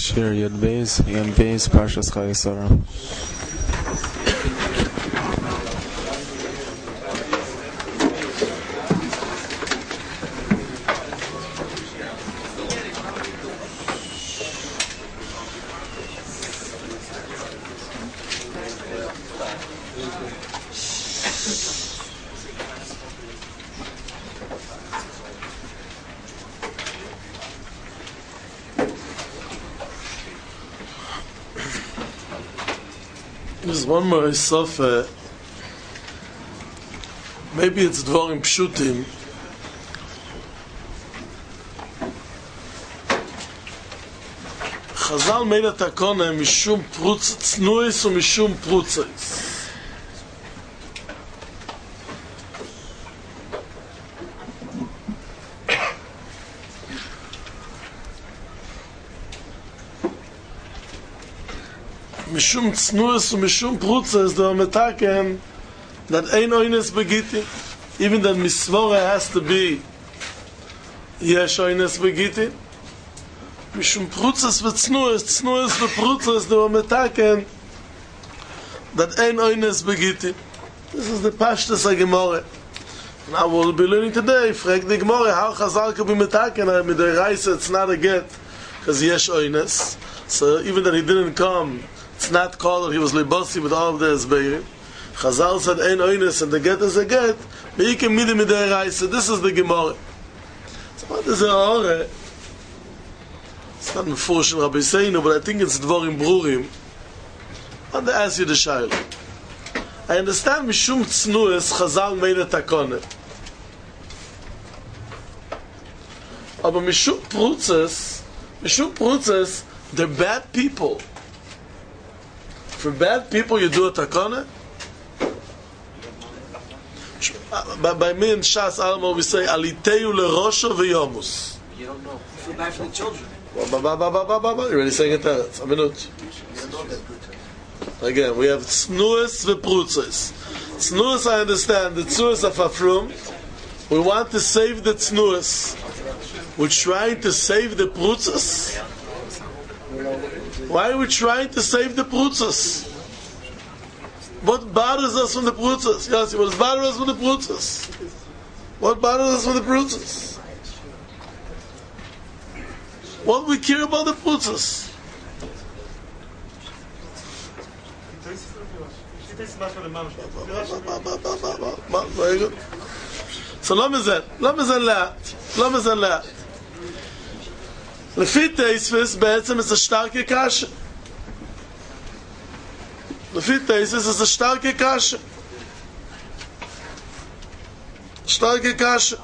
Shir Yud Beis, Parshas Chayesara. There's one more Sofa. Maybe it's Dvorim Pshutim. Chazal made a takona mishum prutz tznuis and mishum prutzis. Mishum tznuis and mishum prutzis, they are metaken that ein oines begitin. Even that misvora has to be yesh oines begitin. Mishum prutzis v'tznuis, tznuis v'prutzis, they are metaken that ein oines begitin. This is the Pashtus HaGemorah. Now we'll be learning today, frag the Gemorah, how Chazal could be metaken, with the Reise, it's not a get, because yesh oines. So even that he didn't come, it's not called that he was libosi with all of the Esbeirim. Chazal said, ein oines, and the get is a get, meikim midim midei Reise. This is the Gemorah. So what is the Ore? It's not Mefurish Rabbi Seinu, but I think it's Dvorim Brurim. I want to ask you the Shaila. I understand Mishum Tznuis, Chazal made a takone. But Mishum Prutzes, they're bad people. For bad people, you do a takone? By me in Shas Alma, we say, Aliteyu lerosho v'yomus. You don't know. You feel bad for the children. You're already saying it out. A minute. Again, we have Tznuis v'prutzes. Tznuis, I understand, the Tznuis of Afrum. We want to save the Tznuis. We're trying to save the prutzes. Why are we trying to save the prutzes? What bothers us from the prutzes? Yes, what bothers us from the prutzes? What bothers us from the prutzes? What do we care about the prutzes? Very good. So let me say that. לפי תייספס בעצם זה שטרקה קשה. לפי תייספס זה שטרקה קשה. שטרקה קשה.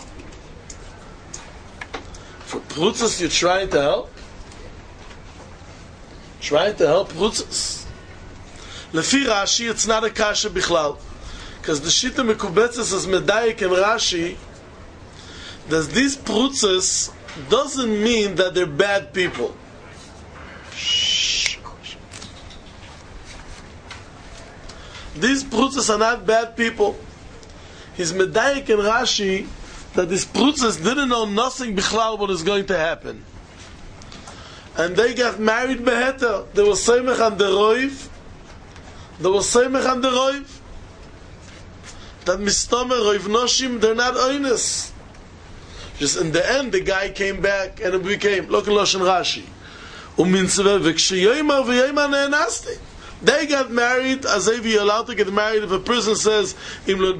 For Prutzes you're trying to help? Trying to help Prutzes? לפי Rashi it's not a kasha bichlal. Because the Shita Mekubetzes is medayik and Rashi that these Prutzes doesn't mean that they're bad people. These Prutzes are not bad people. He's medayik and Rashi that these Prutzes didn't know nothing bichlal what is going to happen. And they got married beheter. They were seimech and the roiv. That mistomer roiv noshim, they're not oines. Just in the end, the guy came back and it became look at Lashon Rashi. They got married as if you're allowed to get married. If a person says you're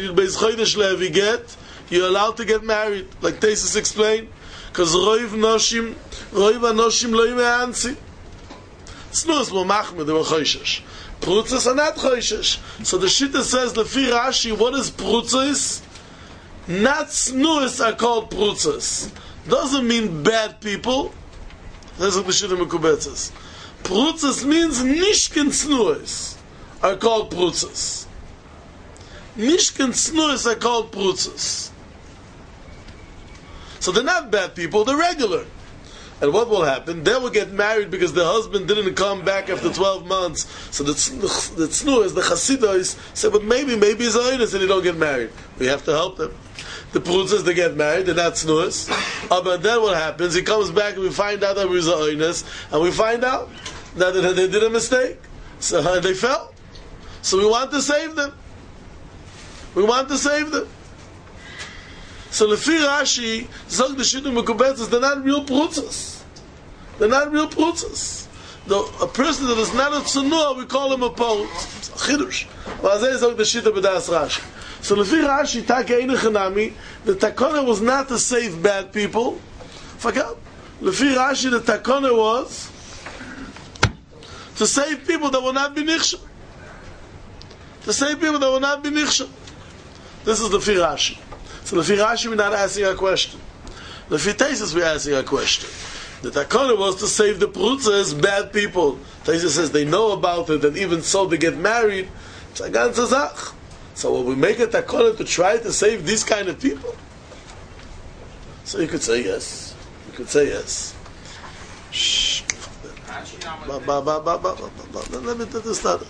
allowed to get married, like Tesis explained, because roiv anoshim lo yimeansi. Tznuis mo machmed, they were choishesh. Prutzes are not choishesh. So the Shita says, Lefi Rashi, what is prutzes? Not tznuis are called prutzes. Doesn't mean bad people. That's what the Shita Mekubetzes. Prutzes means nishkin tznuis are called prutzes. Nishkin tznuis are called prutzes. So they're not bad people, they're regular. And what will happen? They will get married because the husband didn't come back after 12 months. So the tznuas, the chassidos, say, but maybe he's oinus and he don't get married. We have to help them. The prutzas, they get married, they're not tznuas. But then what happens? He comes back and we find out that he was oinus, and we find out that they did a mistake. So they fell. So we want to save them. We want to save them. So Lefi Rashi, Zog the Shittim Mekubetzes, they're not real prutzas. They're not real prutzas. A person that is not a tzunua, we call him a poet. Chidush. Vazeh Zog the Shittim B'das Rashi. So Lefi Rashi, Take Eine Chanami, the takona was not to save bad people. Forget. Lefi Rashi, the takona was to save people that will not be nichshel. To save people that will not be nichshel. This is Lefi Rashi. So Lefi Rashi, we're not asking a question. Lefi Teisus, we're asking a question. The takona was to save the prutzas, bad people. Teisus says they know about it, and even so they get married. It's a ganze Zach. So will we make a takona to try to save these kind of people? So you could say yes. You could say yes. Shh. Let me do this now.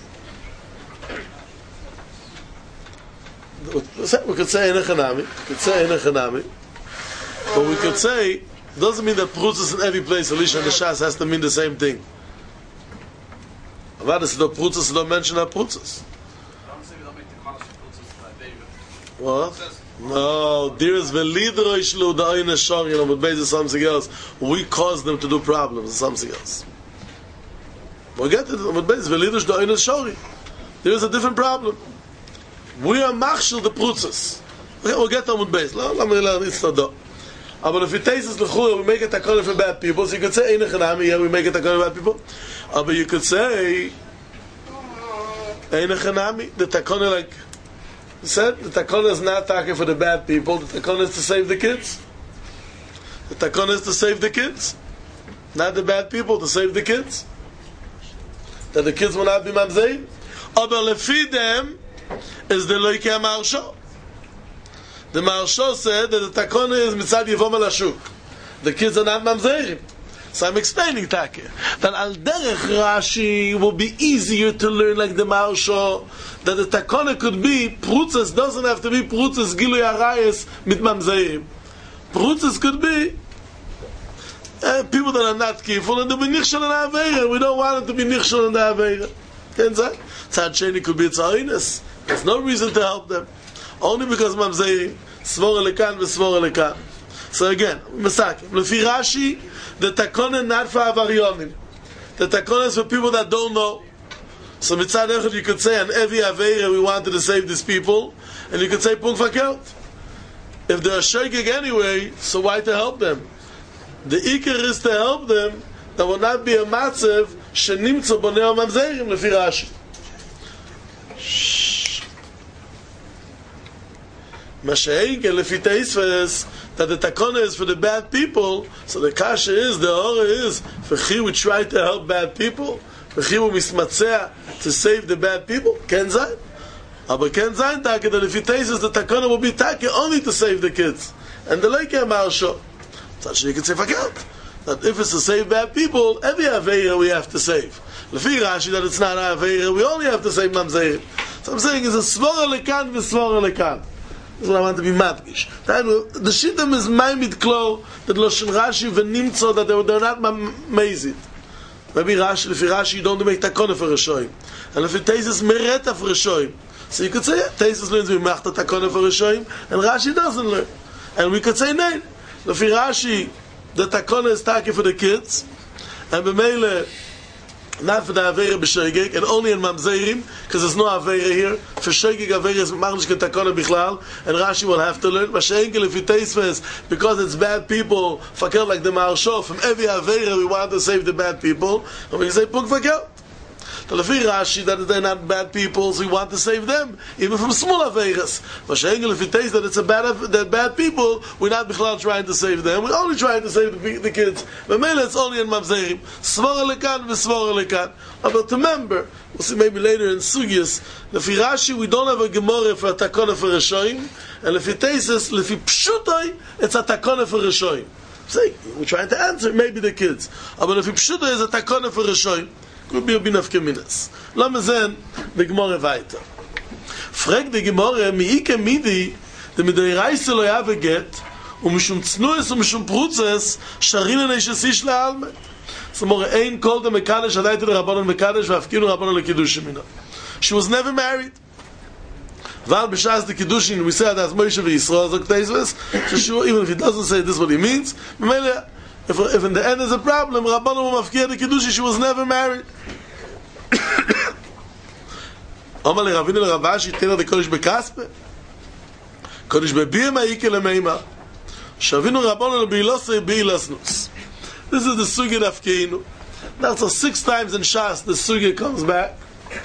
We could say in a chanami. But we could say, doesn't mean that prutzas in every place, Elisha and the Shas has to mean the same thing. Avada the prutzas don't mention our prutzas. What? No, there is velidro ishlu the oyne shori, and with is something else. We cause them to do problems, it's something else. We get it, with base velidro the oyne shori. There is a different problem. We are machshel the prutzas. Okay, we'll get on with base. Let me learn, it's not done. But if it tastes l'chura, we make a takona for bad people. So you could say, yeah, we make a takona for bad people. But you could say, the takona like, said, the takona is not talking for the bad people. The takona is to save the kids. The takona is to save the kids. Not the bad people, to save the kids. That the kids will not be mamzeim. But lefi them is the loikei marsho. The marsho said that the takona is mitzad yivom al hashuk. The kids are not mamzeim. So I'm explaining that al derech Rashi will be easier to learn like the marsho, that the takona could be prutzas, doesn't have to be prutzas gilui arayis mit mamzeim. Prutzas could be people that are not careful and they'll be nichshel in the aveira. We don't want them to be nichshel in the aveira. Can't say. Tzad sheni could be tzarines. There's no reason to help them. Only because mamzeim svora lekan v'svora lekan. So again, Masakim. Lefi Rashi, the takona not for avaryonim. The takona is for people that don't know. So mitzad echad you could say, on every aveira we wanted to save these people, and you could say punk fakelt. If they're shaking anyway, so why to help them? The ikar is to help them. There will not be a matzev shenimtzo bonei mamzerim lefi Rashi. Mashenke lefi Teisves, that the takona is for the bad people. So the kasha is, the horror is, v'chi we try to help bad people, v'chi we mismatzea to save the bad people. Ken zayin, aber ken zayin take that lefi Teisves the takona will be take only to save the kids, and the loikei marsho. Such you can say fakelt. That if it's to save bad people, every aveira we have to save. Lefi Rashi that it's not aveira, we only have to save mamzerim. So I'm saying is a svora lekan v'svora lekan. That's what I want to be madgish. The shittim is maimid klo that Loshen Rashi v'nimtzo that they're not mazid. Maybe Rashi, lefi Rashi you don't make takona for Rishoyim, and lefi Teisus mereta for Rishoyim. So you could say Teisus learns we machta takona for Rishoyim, and Rashi doesn't learn. And we could say nein. Lefi Rashi, the takona is taki for the kids, and b'meile not for the avera b'shoigeg, and only in mamzerim, because there's no avera here. For shoigeg avera is machnish takona bichlal, and Rashi will have to learn. Mashenkel if you taste because it's bad people, fakel like the marsho. From every avera we want to save the bad people, and we say puk fakel. The lefi Rashi that they're not bad people, so we want to save them, even from small averas. Mashenkel if you taste that it's that bad people, we're not bichlal trying to save them. We're only trying to save the kids. But mainly it's only in mamzerim. Svora lekan v'svora lekan. But remember, we'll see maybe later in Sugyas, lefi Rashi we don't have a gemara for a takona for Rishoyim, and lefi Teisus lefi Pshutai it's a takona for Rishoyim. Say, we're trying to answer, maybe the kids. But if Pshuta is a takona for Rishoyim, could be a bin of Keminas. Lama zen, the Gemara weiter. Frag the Gemara, mi ike midi, de midei reise lo yave get, mishum tznues, mishum prutzes, sharinen eishes ish le'alme. So more ein kol de mekadesh, adaita de Rabbanon mekadesh, v'afkinu Rabbanon lekidush mina. She was never married. Val b'shas the kiddushin, we said as Moshe v'Yisrael zok teisves, so sure, even if he doesn't say this what he means, if in the end there's a problem, Rabbanon will mafkir the kiddushin, she was never married. Omar le Ravina le Ravashi, tena de kodesh bekaspe, kodesh bebiyah ma'ike lemeima, shavinu Rabbanon le'bilosei b'ilasnus. This is the sugya d'afkeinu. Now, so 6 times in Shas, the sugya comes back.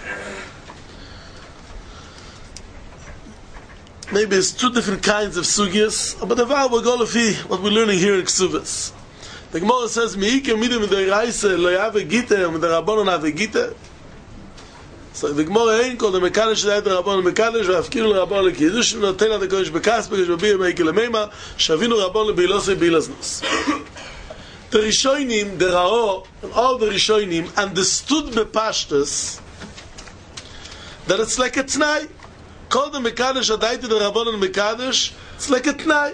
Maybe it's 2 different kinds of sugyas, but the Val will go to what we're learning here in Ksuvas. The Gemara says, "Miike midim midei reise lo yave gite, midei Rabbanon ave gite." So the Gemara ain't called the mekadesh that the Rabbanon mekadesh v'afkiru Rabbanon lekiddush notena the kodesh bekas bekodesh b'biyah meike lemeima shavinu Rabbanon b'ilosei b'ilaznos. The Rishonim, the Rao, and all the Rishonim understood bepashtus that it's like a t'nai. Called the Mekadesh, Adaiti the Rabbanon Mekadesh, it's like a t'nai.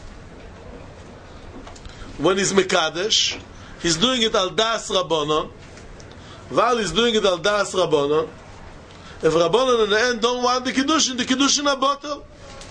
When he's Mekadesh, he's doing it al das Rabbanon. While he's doing it al das Rabbanon, if Rabbanon in the end don't want the Kiddushin are bottle.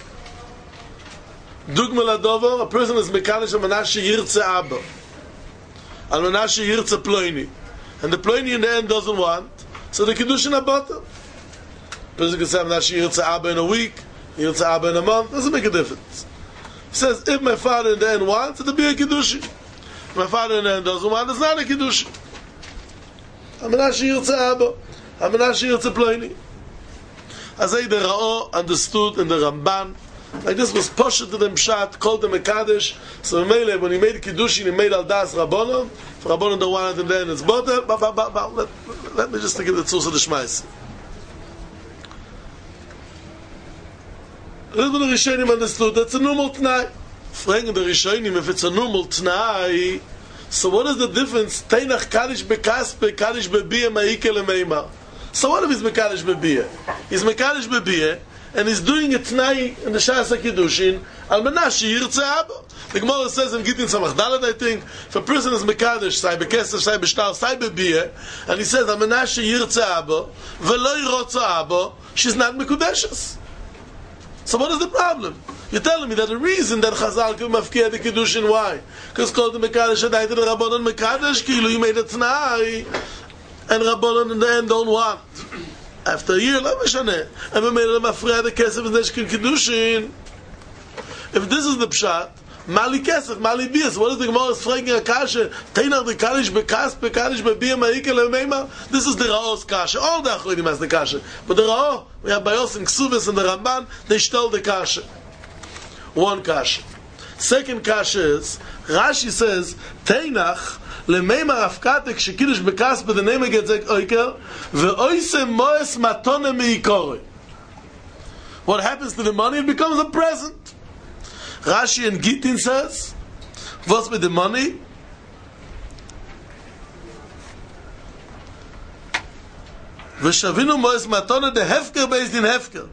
Dugma Ladovo, a person is Mekadesh, Al-Manashe Yirtze Abba. Al-Manashe Yirtze Ploini. And the Ploini in the end doesn't want, so the Kiddushin are bottle. Person can say, I'm not sure Yirtze Abba in a week, Yirtze Abba in a month, doesn't make a difference. He says, if my father in the end wants, it'll be a Kiddushi. If my father in the end doesn't want, it's not a Kiddushi. I'm not sure Yirtze Abba, I'm not sure Yirtze Ploini. As the Ra'o understood in the Ramban, like this was pushed to them Pshat, called them a Kaddish, so when he made Kiddushin, he made Al Das Rabbanon, if Rabbanon don't want it in the end, it's butter, let me just give the Tzus of the Shmais. The Rishonim understood that's a normal t'nai. Fragging the Rishonim, if it's a normal t'nai, so what is the difference? Teinach Kaddish bekaspe, Kaddish bebiyah ma'ike lemeima. So what if he's Mekadesh bebiyah? He's Mekadesh bebiyah, and he's doing a t'nai in the Shas HaKiddushin, Al-Manashe Yirtze Abba. The Gemara says in Gittin Samach Dalet, I think, if a person is Mekadesh, say bekesef, say b'shtar, say bebiyah, and he says Al-Manashe Yirtze Abba, v'lo yirotze Abba, she's not Mekudeshes. So what is the problem? You're telling me that the reason that Chazal could mafkir the Kiddushin, why? Because called the Mekadesh Adaita the Rabbanon Mekadesh, Kilu, you made a t'nai, and Rabbanon in the end don't want. After a year, let me shane. And we made them afraid the Kesef and Neshkin Kiddushin. If this is the Pshat, Mali Kesef, Mali Bias, what is the Gemara fragging a Kasha? Teinach the Kaddish bekas, Kaddish bebiyah ma'ike lemeima. This is the Ra'o's Kasha. All the Achronim has the Kasha. But the Ra'o, we have Bayos and Ksuvas and the Ramban, they stole the Kasha. One Kasha. Second Kasha is, Rashi says, Teinach, lemeima rafkatek, shekiddush bekas, but the name gets oikel, ve'oise moes matone meikore. What happens to the money? It becomes a present. Rashi and Gittin says, what's with the money? V'shavinu moes matone de hefker based in hefker.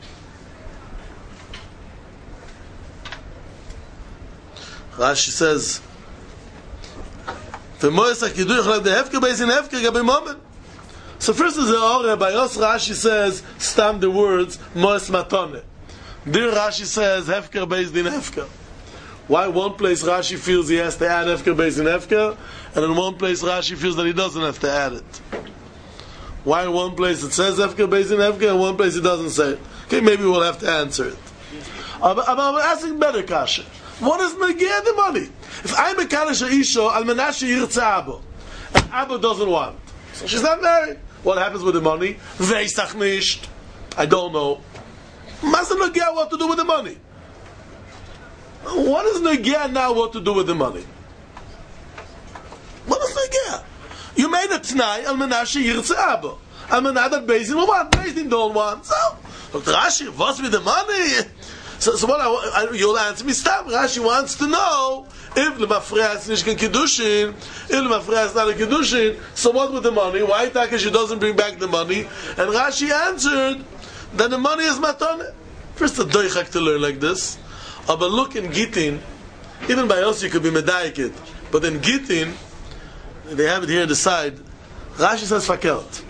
Rashi says, v'moes hakiduch like the hefker based in hefker gabi moment. So first is the Ore, by us Rashi says, stamp the words, moes matone. There Rashi says Hefker based in Hefker. Why one place Rashi feels he has to add Hefker based in Hefker, and in one place Rashi feels that he doesn't have to add it? Why in one place it says Hefker based in Hefker, and one place it doesn't say it? Okay, maybe we'll have to answer it. I'm asking better Kasha. What is Megeh the money? If I'm a Kaddish Isho, Al-Manashe Yirtze Abba, and Abba doesn't want, so she's not married. What happens with the money? Veisach nisht. I don't know. Must Negea what to do with the money? What is Negea now what to do with the money? What is Negea? You made a t'nai Al-Manashe Yirtze Abba. Al-Manashe that Beis Din will want, Beis Din don't want. So, Dr. Rashi, what's with the money? So what you'll answer me, stop. Rashi wants to know if the mafreya is nishkan kiddushin, if the mafreya is not a kiddushin, so what with the money? Why Takeshi doesn't bring back the money? And Rashi answered that the money is matane. First, the doichak to learn like this. But look in Gittin, even by us you could be medayik, but in Gittin, they have it here on the side. Rashi says fakelt.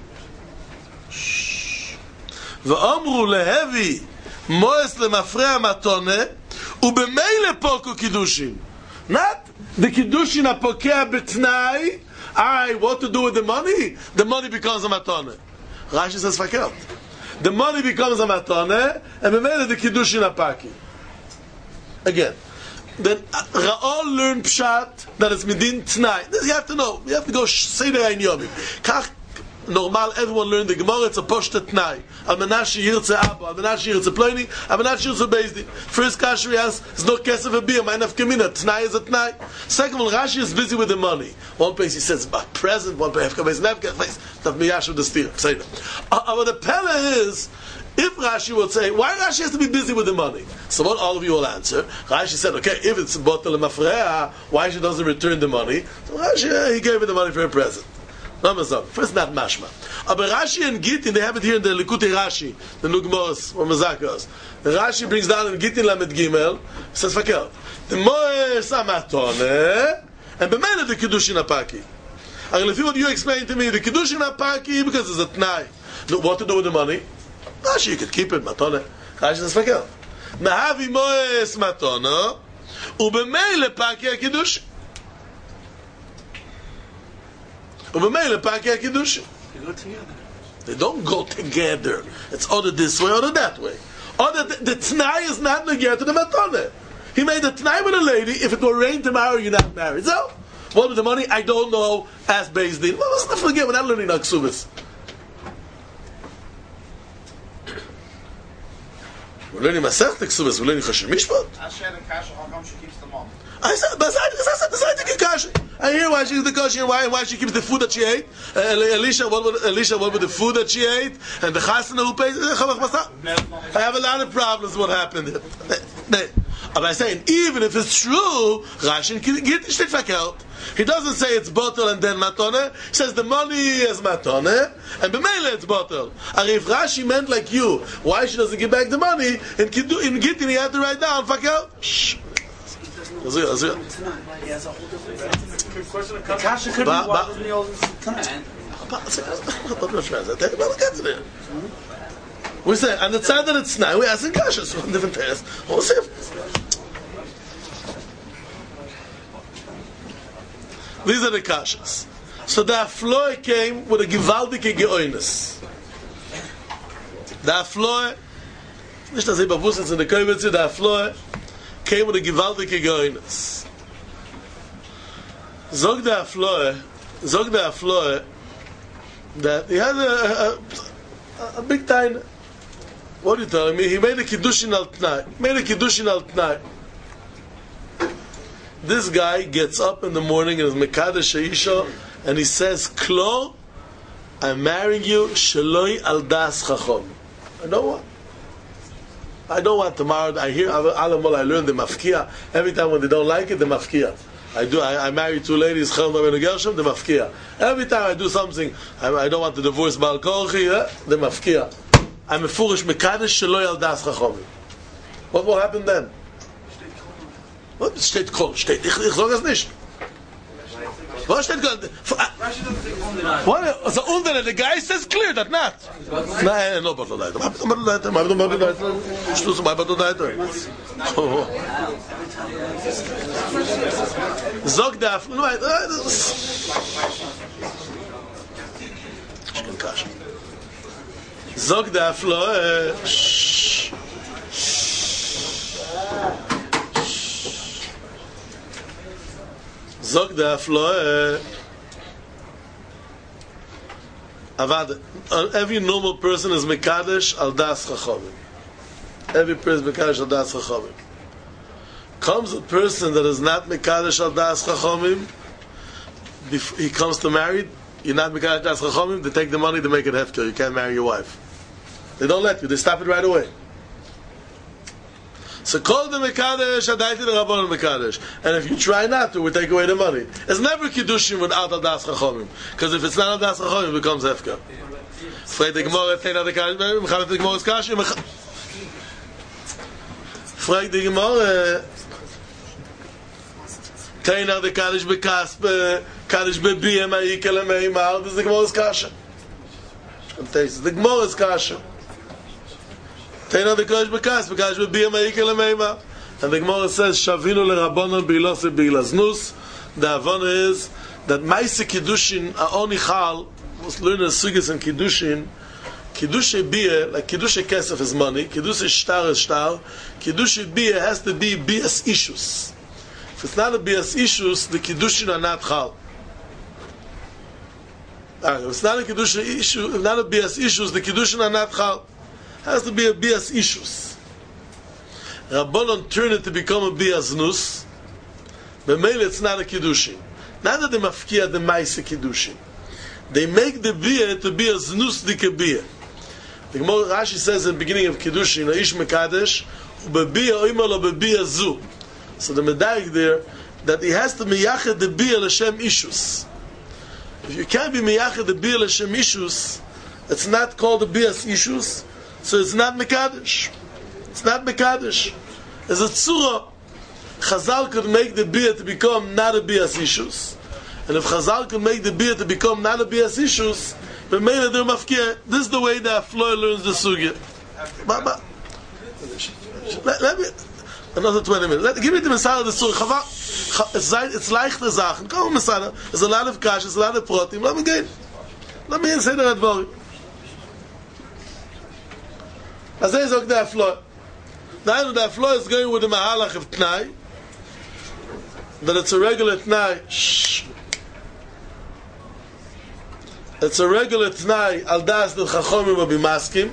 V'amru lehevi moes lemafreya matane ubemeile poku kiddushin. Not the kiddushin apokea betnai. What to do with the money? The money becomes a matane. Rashi says fakelt. The money becomes a matane, and bemeile the kiddushin apaki. Again, then Ra'ol learned pshat that it's midin tnai. This you have to know. You have to go say the Ein Yomim. Kach normal. Everyone learned the Gemara. It's a poshta tnai. Al menashi yirtze abba. Al menashi yirtze ploini. Al menashi yirtze bezdin. First kasher he has is no kesef a beer. Mine of kamina. Tnai is a tnai. Second one, Rashi is busy with the money. One place he says present. One place is nefka. Place that miyash of the steer. Say that. But the pella is, if Rashi would say, why Rashi has to be busy with the money? So what all of you will answer? Rashi said, okay, if it's botel mafreya, why she doesn't return the money? So Rashi, he gave her the money for a present. First, not mashma. But Rashi and Gittin, they have it here in the Likutei Rashi, the Nugmos or Mazakos. Rashi brings down in Gittin Lamed Gimel, says fakel. The moes amatone, and b'meila the kiddushin apaki. If what you explain to me, the kiddushin apaki because it's a tnai. What to do with the money? Rashi, you could keep it, matone. Rashi says fakel. Nahavi moes matono, u'b'meila paki ha-kiddush. U'b'meila paki ha-kiddush. They go together. They don't go together. It's either this way or that way. Or the t'nai is not neged to the matone. He made a t'nai with a lady, if it were rain tomorrow, you're not married. So, what with the money? I don't know. Ask Beis Din. Well, let's not forget, we're not learning Aksubis. We're learning Masech Aksubis. We're learning Chashem Mishpat. I share the cash, how come she keeps the mom? I said, besides the kashi. I hear why she keeps the kashi and why she keeps the food that she ate. Elisha, what with the food that she ate? And the chasana who pays? I have a lot of problems what happened. But I'm saying, even if it's true, Rashi get the shtit fakelt. He doesn't say it's bottle and then matone. He says the money is matone, and b'meila it's bottle. And if Rashi meant like you, why she doesn't give back the money? In Gittin he had to write down fakelt. Shh. He has a whole different question. The kasha could be why doesn't he always tonight? We say on the side that it's now, we ask in kasha, so one different test. We'll see. These are the kashas. So the afloy came with a gewaltige geoines. The afloy, nicht dass ich bewusst ist in der Koivitz, the afloy came with a gewaltige geoines. Zog the afloy that he had a big time. What are you telling me? He made a kiddushin al tnai. This guy gets up in the morning and is mekadesh sheisha, and he says, "Klo, I'm marrying you, sheloi al das chachom." I don't want tomorrow. I hear alamol. I learned the mafkia. Every time when they don't like it, the mafkia. I marry two ladies, Chelm and Gershom, the mafkia. Every time I do something, I don't want to divorce Baal Korchi, the mafkia. I'm a foolish mekadesh sheloi al das chachom. What will happen then? What steht kol? Steht ich sage es nicht. Was steht kol? What? So under the guy says clear that not. No, but that. Schluss mal but that. Zog da. Zog da flo. Zog the aflo. Avad. Every normal person is mekadesh al das chachamim. Every person is mekadesh al das chachamim. Comes a person that is not mekadesh al das chachamim. He comes to marry. You're not mekadesh al das chachamim. They take the money to make it hefker. You can't marry your wife. They don't let you. They stop it right away. So call the Mekadesh, Adaiti the Rabbanon Mekadesh. And if you try not to, we take away the money. It's never Kiddushin without Adas Chachomim. Because if it's not Adas Chachomim, it becomes Hefka. Freit the Gemara, Teina the Kaddish, Mechavet the Gemara's Kashi, Freit the Gemara, Teina the Kaddish Bekaspe, Kaddish Bebiyem, Ayikel Meimar, this is the Gemara's Kashi. The Gemara's Kashi. Teina the Kaddish Bekaspe, Kaddish Bebiyem, Ayikel Meimar. And the Gemara says, Shavinu leRabbanon B'ilose B'ilaznus. The Havana is that Maise Kiddushin Aoni Chal was learning Sugis and Kiddushin. Kiddushin Bia, like Kiddushin Kesef is money, Kiddushin Shtar is Shtar. Kiddushin Bia has to be Bias issues. If it's not a Bias issues, the Kiddushin are not Chal. If it's not a Kiddushin issue, if not a Bias issues, the Kiddushin are not Chal. It has to be a Bias issues. Rabbanon turn it to become a Bias Nus. B'meil it's not a Kiddushin. Not that they mafkia the Maise Kiddushin. They make the Bia to be a Znus Dike Bia. The Gemara Rashi says in the beginning of Kiddushin, Ish Mekadesh, Ubebia Oimalo Bebia Zu. So the Medaik there, that he has to miyached the Bia L'Shem Ishus. If you can't be miyached the Bia L'Shem Ishus, it's not called the Bia's Ishus, so it's not Mekadesh. It's not Mekadesh. It's a Tzura. Chazal could make the Bia to become not a Bia's Ishus. And if Chazal could make the Bia to become not a Bia's Ishus, but maybe they're mafkir. This is the way that Floy learns the Sugya. Let me another 20 minutes. Give me the Messiah of the Sugya. It's leichte Sachen. Come on, Messiah. There's a lot of cash, there's a lot of protein. Let me get. Let me say the Advari. I say it's that Floy. Now that Floy is going with the Mahalach of Tnai. That it's a regular Tnai. Shh. It's a regular Tnai, al das the Chachomim will be maskim.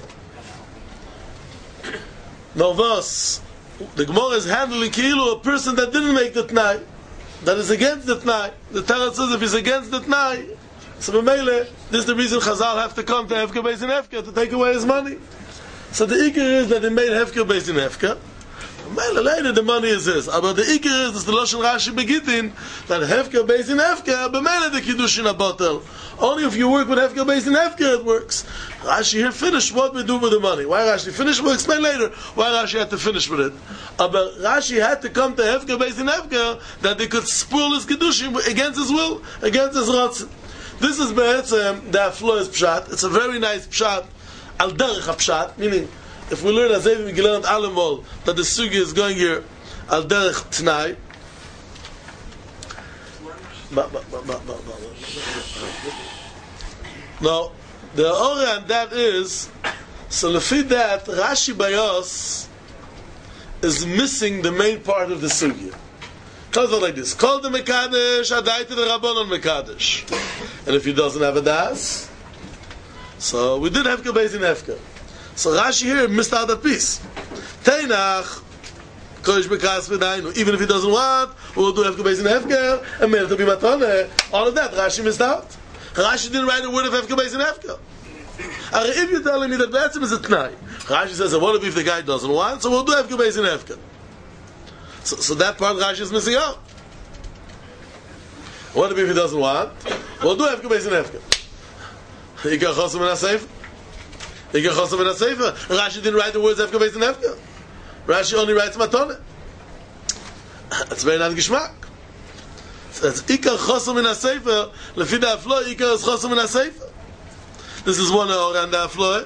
Now thus, the Gemara is handling Kilu, a person that didn't make the Tnai, that is against the Tnai. The Torah says if he's against the Tnai, so B'meile, this is the reason Chazal have to come to Hefka Beis in Hefka to take away his money. So the Iker is that they made Hefka Beis in Hefka. Later the money is this. But the Iker is the Lashon Rashi Begitin that Hefka Beis in Hefka, B'meile the Kiddushin a bottle. Only if you work with Hefka Beis in Hefka it works. Rashi here finished what we do with the money. Why Rashi finished? We'll explain later why Rashi had to finish with it. But Rashi had to come to Hefka Beis in Hefka that they could spoil his Kiddushin against his will, against his Ratzin. This is Be'etzem, the Aflo is Pshat. It's a very nice Pshat. Al Derech Pshat, meaning if we learn as Evi Gilant Alamol that the Sugi is going here Al Derech Tnai. No, the Ora and that is, so lefi that Rashi Bayos is missing the main part of the Sugi. Close it like this. Call the Mekadesh, Adaiti the Rabbanon Mekadesh. And if he doesn't have a das, so we did Hefka Beis in Hefka. So Rashi here missed out that piece. Teinach, Kodesh Bekas V'dainu. Even if he doesn't want, we'll do Hefka Beis in Hefka, and Meir to be Matone. All of that, Rashi missed out. Rashi didn't write a word of Hefka Beis in Hefka. If you're telling me that Be'etzim is a Tnai, Rashi says, what if the guy doesn't want, so we'll do Hefka Beis in Hefka. So that part Rashi is missing out. What if he doesn't want? We'll do Hefka Beis in Hefka. Ikar Chosim in HaSefer. Ikar Chosim in HaSefer. Rashi didn't write the words Hefka Beis in Hefka. Rashi only writes Matone. That's very non-gishmak. So that's Ikar Chosim in HaSefer. Lefi da Aflo, Ikar is Chosim in HaSefer. This is one around the Aflo.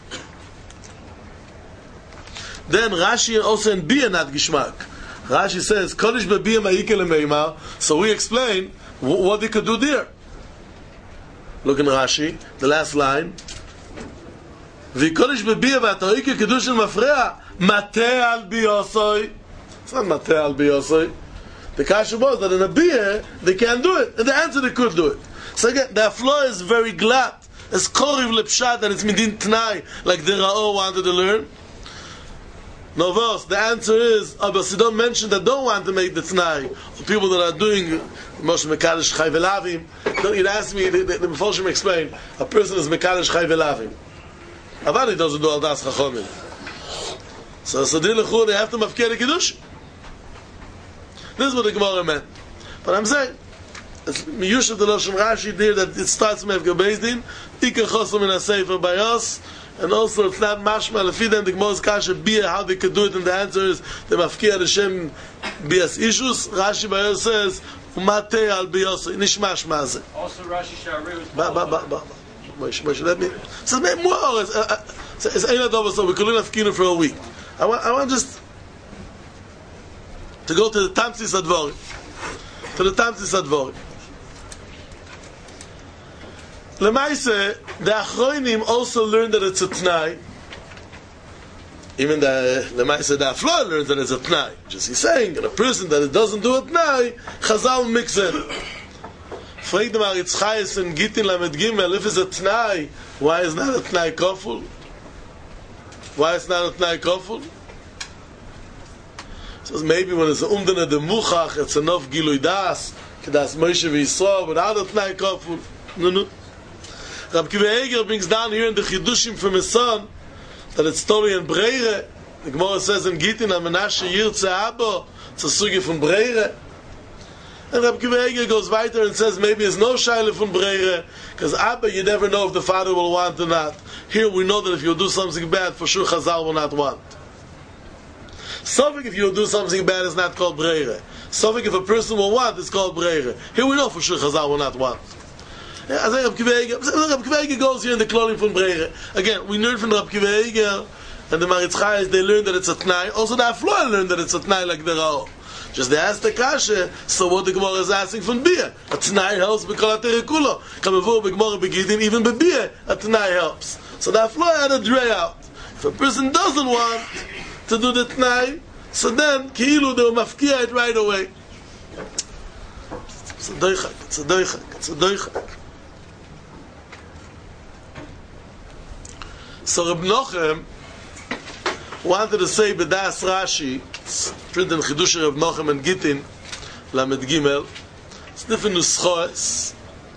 Then Rashi also in Bia not gishmak. Rashi says, Kodesh Bebia Ma'ikele Meimar. So we explain what they could do there. Look in Rashi, the last line. V'kodesh Bebia V'atoike Kedushin Mafreya Mateh al Biyosoi. It's not Mateh al Biyosoi. The kasha was that in a Bia, they can't do it. And the answer, they could do it. So again, the floor is very glad. It's Koriv Lepshat and it's Midin Tnai, like the Ra'o wanted to learn. No verse. The answer is, but you don't mention that don't want to make the Tnai. People that are doing Moshe Mekadesh Chai Velavim. You'd ask me, the Meforshim explain, a person is Mekadesh Chai Velavim. Avadi doesn't do Al Das Chachomim. So they have to mafkir the Kiddush. This is what the Gemara meant. But I'm saying, it's Miyusha the Lashon Rashi there that it starts with Beis Din, Ikar Chosam in a Sefer by us, and also it's not mashma lefi the Gemara's kasha bia how they could do it, and the answer is the mafkir Hashem bias issues. Rashi by us says umate al bias nishmash maze. Also Rashi Shari was Moshe, let me. So more it's ain't a so we could learn afkinu for a week. I want just to go to the Tamsis Advarim. To the Tamsis Advarim. Lemaise, the Achroinim also learned that it's a Tnai. Even the Lemaise, the Afloi learns that it's a Tnai. Just he's saying, and a person that doesn't do a Tnai, Chazal mix in. Frag them Aritz Chayes and Gittin Lamed Gimel, if it's a Tnai, why is not a Tnai Koful? Why is not a Tnai Koful? So maybe when it's Umdana de Muchach, it's enough Gilui Das, Kedas Moshe v'Yisrael, without a Tnai Koful. No. Rab Kiva Eger brings down here in the Chidushim from his son that it's Tori and Breire. The Gemara says in Gittin, Menashe Yirtze Abba, it's a sugi from Breire. And Rab Kiva Eger goes weiter and says maybe it's no shaila from Breire, because Abba, you never know if the father will want or not. Here we know that if you do something bad, for sure Chazal will not want. Suffolk, if you do something bad, is not called Breire. Suffolk, if a person will want, it's called Breire. Here we know for sure Chazal will not want. As Rab Kiva Eger goes here in the clothing from Breire. Again, we learn from Rab Kiva Eger and the Maritz Chayes, they learn that it's a Tnai. Also the Afloi learn that it's a Tnai like the Rao. Just they ask the Kasha, so what the Gemara is asking from Bia. A Tnai helps because a Terekulo. Kamavur B'Gemara B'Gidin, even B'Bia, a Tnai helps. So the Afloi had a dray out. If a person doesn't want to do the Tnai, so then, Ki'ilu, they will mafkia it right away. It's a doichak. So Reb Nochem wanted to say B'das Rashi, it's printed in Chidush Reb Nochem and Gittin, Lamed Gimel, it's different nuschoes,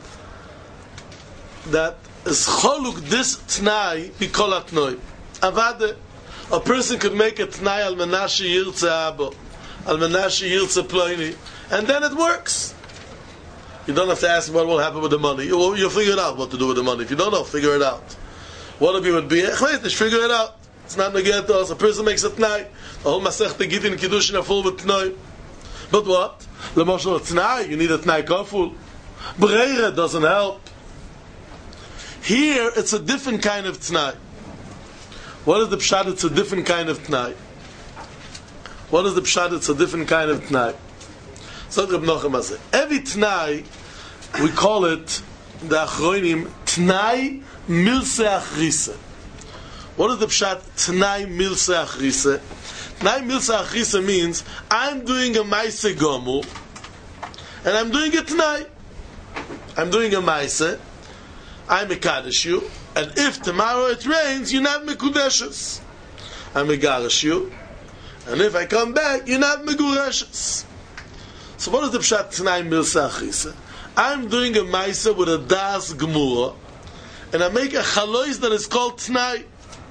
that is choluk this Tnai B'kol HaTnoi. Avade, a person could make a Tnai Al Menashe Yirtze Abba, Al Menashe Yirtze Ploini, and then it works. You don't have to ask what will happen with the money. You'll figure it out what to do with the money. If you don't know, figure it out. What if you would be? Figure it out. It's not negated to us. A person makes a Tnai. The whole Masechta Gittin Kiddushin are full with Tnai. But what? L'moshel Tnai, you need a Tnai Koful. Breire doesn't help. Here, it's a different kind of Tnai. What is the Pshat? It's a different kind of Tnai. What is the Pshat? It's a different kind of Tnai. So Reb Nochem Hazeh. Every Tnai, we call it, the Achroinim, Tnai Milse Achrise. What is the Pshat? Tnai Milse Achrise. Tnai Milse Achrise means, I'm doing a Maise Gomu, and I'm doing a Tnai. I'm doing a Maise, I Mekadesh you, and if tomorrow it rains, you're not Mekudeshes. I Megarish you, and if I come back, you're not Megureshes. So what is the Pshat Tnai Milse Achrise? I'm doing a Maisa with a Das Gemura, and I make a Chalois that is called Tnai.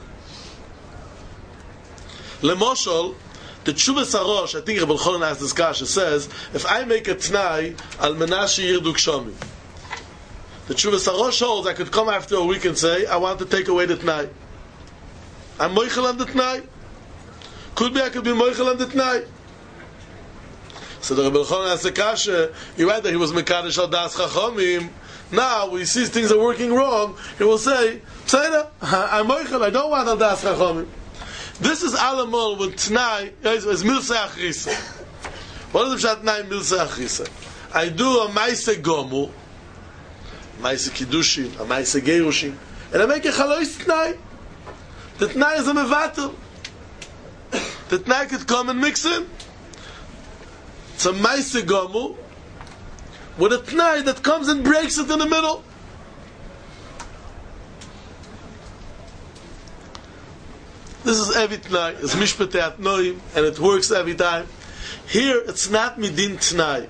Lemoshol, the Tshuvas Harosh, I think Rebbe Cholan asked this kasha, says, if I make a Tnai, Al Menashe Yirdu Kshomi. The Tshuvas Harosh holds, I could come after a week and say, I want to take away the Tnai. I'm Moichel on the Tnai. Could be I could be Moichel on the Tnai. So the Rebbe Cholan asked the kasha, you're right that he was Mekadesh al Das Chachomim. Now, when he sees things are working wrong, he will say, Pseida, I'm Moichel, I don't want al Das Chachomim. This is Alamol with Tnai, is Milse Achrise. What is the Pshat Tnai Milse Achrise? I do a Maise Gomu, Maise Kiddushin, a Maise Gerushin, and I make a Chalois Tnai. The Tnai is a Mevatel. The Tnai could come and mix in. It's a Maise Gomu with a Tnai that comes and breaks it in the middle. This is every Tnai. It's Mishpatei Atnoim, and it works every time. Here, it's not Midin Tnai.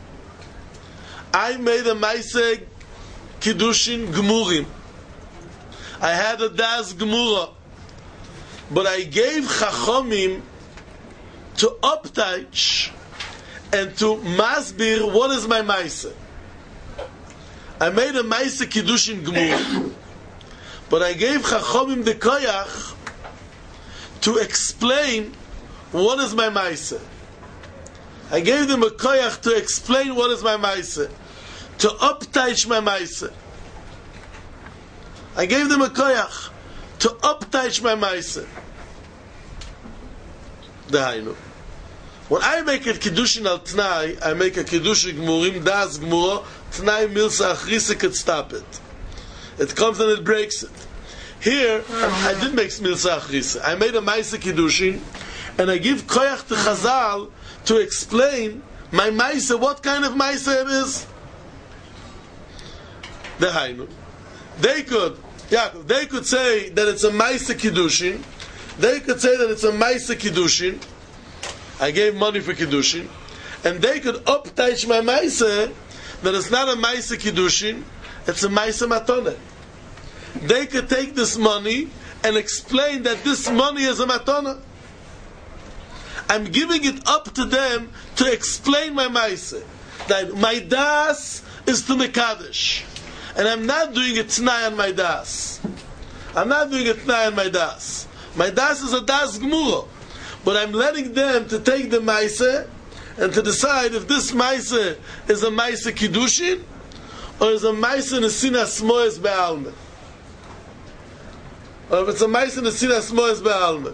I made a Maise Kiddushin Gemurim. I had a Das Gemura. but I gave Chachomim to upteach and to masbir what is my Maisa. I made a Maisa Kiddushin Gmur, but I gave Chachomim the koyach to explain what is my Maisa. I gave them a koyach to explain what is my Maisa, to upteach my Maisa. I gave them a koyach to upteach my Maisa. Dahainu. When I make a Kiddushin al Tnai, I make a Kiddushin Gmurim, Das Gmuro, Tnai Milsa Achrise could stop it. It comes and it breaks it. Here, I didn't make Milsa Achrise. I made a Maisa Kiddushin, and I give Koyach to Chazal to explain my Maisa, what kind of Maisa it is. Dahainu. They could say that it's a Maisa Kiddushin. They could say that it's a Maisa Kiddushin. I gave money for Kiddushin. And they could upteach my Maisa that it's not a Maisa Kiddushin, it's a Maisa Matone. They could take this money and explain that this money is a Matone. I'm giving it up to them to explain my Maisa. That my Das is to Mekadesh. And I'm not doing a Tnai on my Das. I'm not doing a Tnai on my Das. My Das is a Das Gmuro. But I'm letting them to take the Maisa and to decide if this Maisa is a Maisa Kiddushin or is a Maisa Nesinas Moes Be'alme. Or if it's a Maisa Nesinas Moes Be'alme.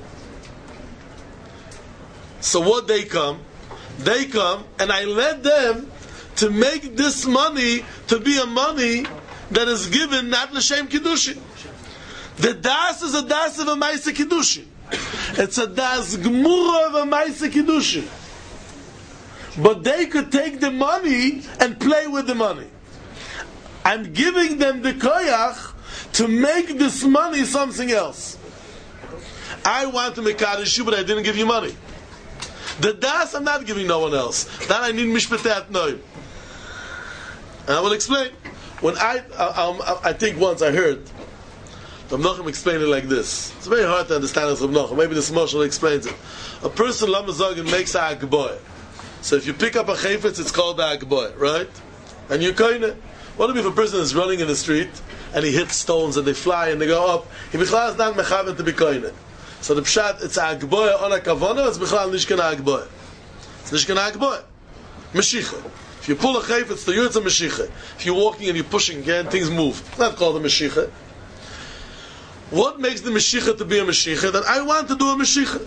So what they come and I let them to make this money to be a money that is given not l'shem Kiddushin. The Das is a Das of a Maisa Kiddushin. It's a Das Gmura of a Maisa Kiddushin. But they could take the money and play with the money. I'm giving them the koyach to make this money something else. I want to make Kaddish you, but I didn't give you money. The Das I'm not giving no one else. Then I need Mishpatat Noim. And I will explain. When I think once I heard Rav Nachum explained it like this. It's very hard to understand as Rav Nachum. Maybe the Smoshel explains it. A person Lamazogin makes a Agboy. So if you pick up a chayfetz, it's called a Agboy, right? And you're koine. What if a person is running in the street and he hits stones and they fly and they go up? He bichlal is not mechaven to be koine. So the pshat, it's a Agboy on a kavana, it's bichlal nishkan Agboy. It's nishkan Agboy. Meshicha. If you pull a chayfetz to you, it's a meshicha. If you're walking and you're pushing again, things move. It's not called a meshicha. What makes the Mashiach to be a Mashiach? That I want to do a Mashiach.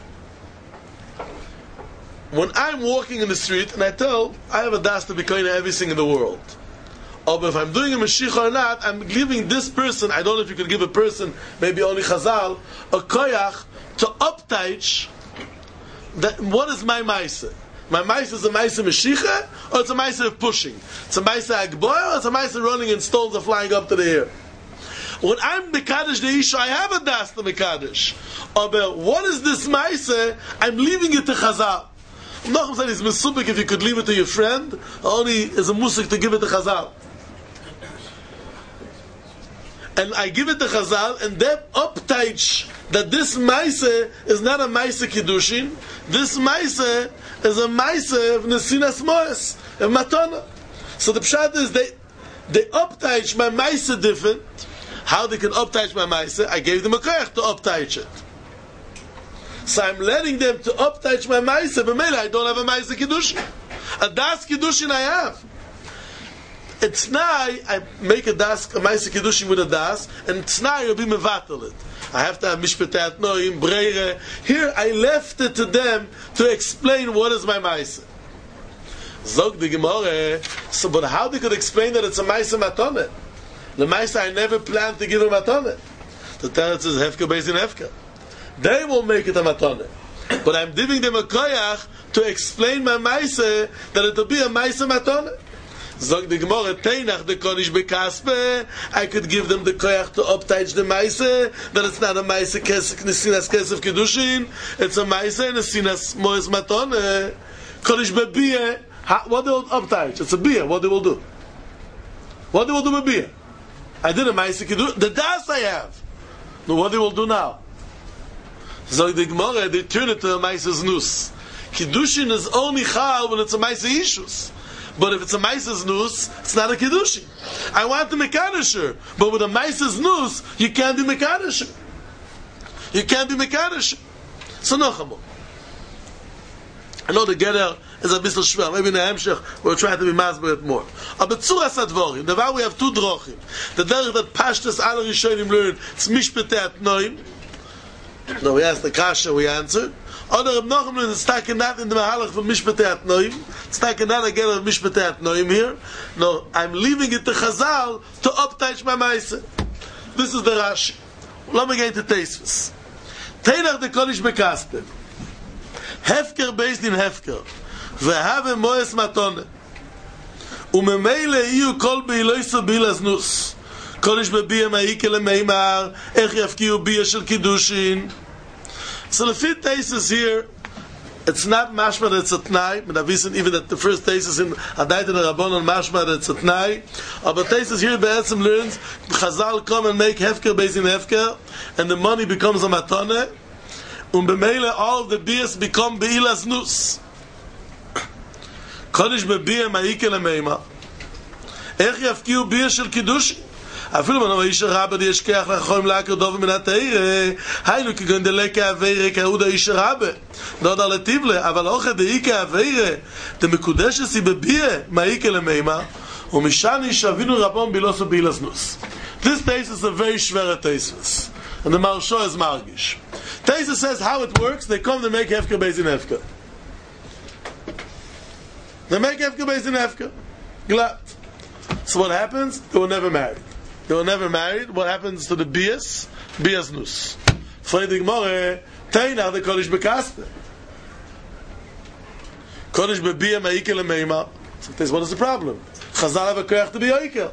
When I'm walking in the street and I have a das to be kind of everything in the world. Or if I'm doing a Mashiach or not, I'm giving this person, I don't know if you could give a person, maybe only Chazal, a koyach to upteach that what is my Maisa? My Maisa is a Maisa Mashiach or it's a Maisa of pushing? It's a Maisa Agboy or it's a Maisa running and stones are flying up to the air? When I'm Mekadesh the Isha, I have a das to Mekadesh. But what is this Maisa? I'm leaving it to Chazal. Nachum said it's mesubik if you could leave it to your friend, only is a musik to give it to Chazal. And I give it to Chazal, and they upteach that this Maisa is not a Maisa Kiddushin, this Maisa is a Maisa of Nesinas Moes, of Matana. So the pshat is they upteach my Maisa different. How they can upteach my Maisa? I gave them a koyach to upteach it. So I'm letting them to upteach my Maisa, but maybe I don't have a Maisa Kiddushin. A Das Kiddushin I have. It's Tnai, I make a Maisa Kiddushin with a Das, and Tnai will be mevatel it. I have to have Mishpatat Noim, Breire. Here I left it to them to explain what is my Maisa. Zog the Gemara, so but how they could explain that it's a Maisa Matone? The Maisa I never planned to give a Matone. The Teretz is Hefka based in Hefka. They will make it a Matone. But I'm giving them a koyach to explain my Maisa that it will be a Maisa Matone. Zog the Gemara, Teinach the Konish Bekaspe, I could give them the koyach to upteach the Maisa, that it's not a Maisa Nesinas Kesef Kiddushin, it's a Maisa Nesinas Moes Matone. Konish Bebiyah, what they will upteach? It's a beer, what they will do? What they will do with beer? I did a Maisa Kiddushin, the Das I have. No, what they will do now? So the Gemara, they turn it to a Maises Nus. Kiddushin is only Chal when it's a Maise Ishus. But if it's a Maises Nus, it's not a Kiddushin. I want the Mekanisher, but with a Maises Nus, you can't be Mekanisher. You can't be Mekanisher. So Nochamo. I know the Geder is a bit schwer. Maybe in the Hemshech we're trying to be masber it more. Aber Tzuras Advorim, the way we have two drochim. The derech that Pashtas alle Rishonim learn, it's Mishpetei Atnoim. No, we asked the Kasha, we answered. Oder Reb Nachum learns it's taken that in the Mahalach from Mishpetei Atnoim. It's taken that again of Mishpetei Atnoim here. No, I'm leaving it to Chazal to upteach my Maise. This is the Rashi. Let me get to Teisvus. Teinach de Kolish Bekasper. Hefker based in Hefker. Vehave Moes Matone. Umemele iu kol beiloiso bilaznus. Kolish bebiyah ma'ike lemeimar. Ech yafkiu biyah shel Kiddushin. So the fifth thesis here, it's not mashma that it's a t'nai, but I've seen even that the first thesis in Adait and Rabbanon mashma that it's a t'nai. But thesis here, Be'etzim learns, Chazal come and make hefker based in hefker, and the money becomes a matone, b'meile all of the biyas become be'ilas nus. Kodesh bebiyah ma'ike lemeima. Ech yafkiu biyah shel Kiddushi. אפילו מנו איש הרב די ישכח לחוים להכר דובר מן התאירה היינו כגון דלקה אווירה כהודה איש הרב דוד על הטיבלה אבל אוכל דאיקה אווירה דמקודשת היא בביה מאיקה למימה ומשן ישבינו רבון בילוס ובילסנוס. This thesis is a very schwere thesis and the Maharsha is margish. Thesis says how it works. They come to make hefker based in hefker. They make hefker based in hefker. Glad. So what happens? They were never married. They were never married. What happens to the bias? Bias nus. Friedrich More, Teinach the Kodesh Bekasper. Kodesh Bebiyah Ma'ike Lemeima. So what is the problem? Chazal have a koyach to be Yoikel.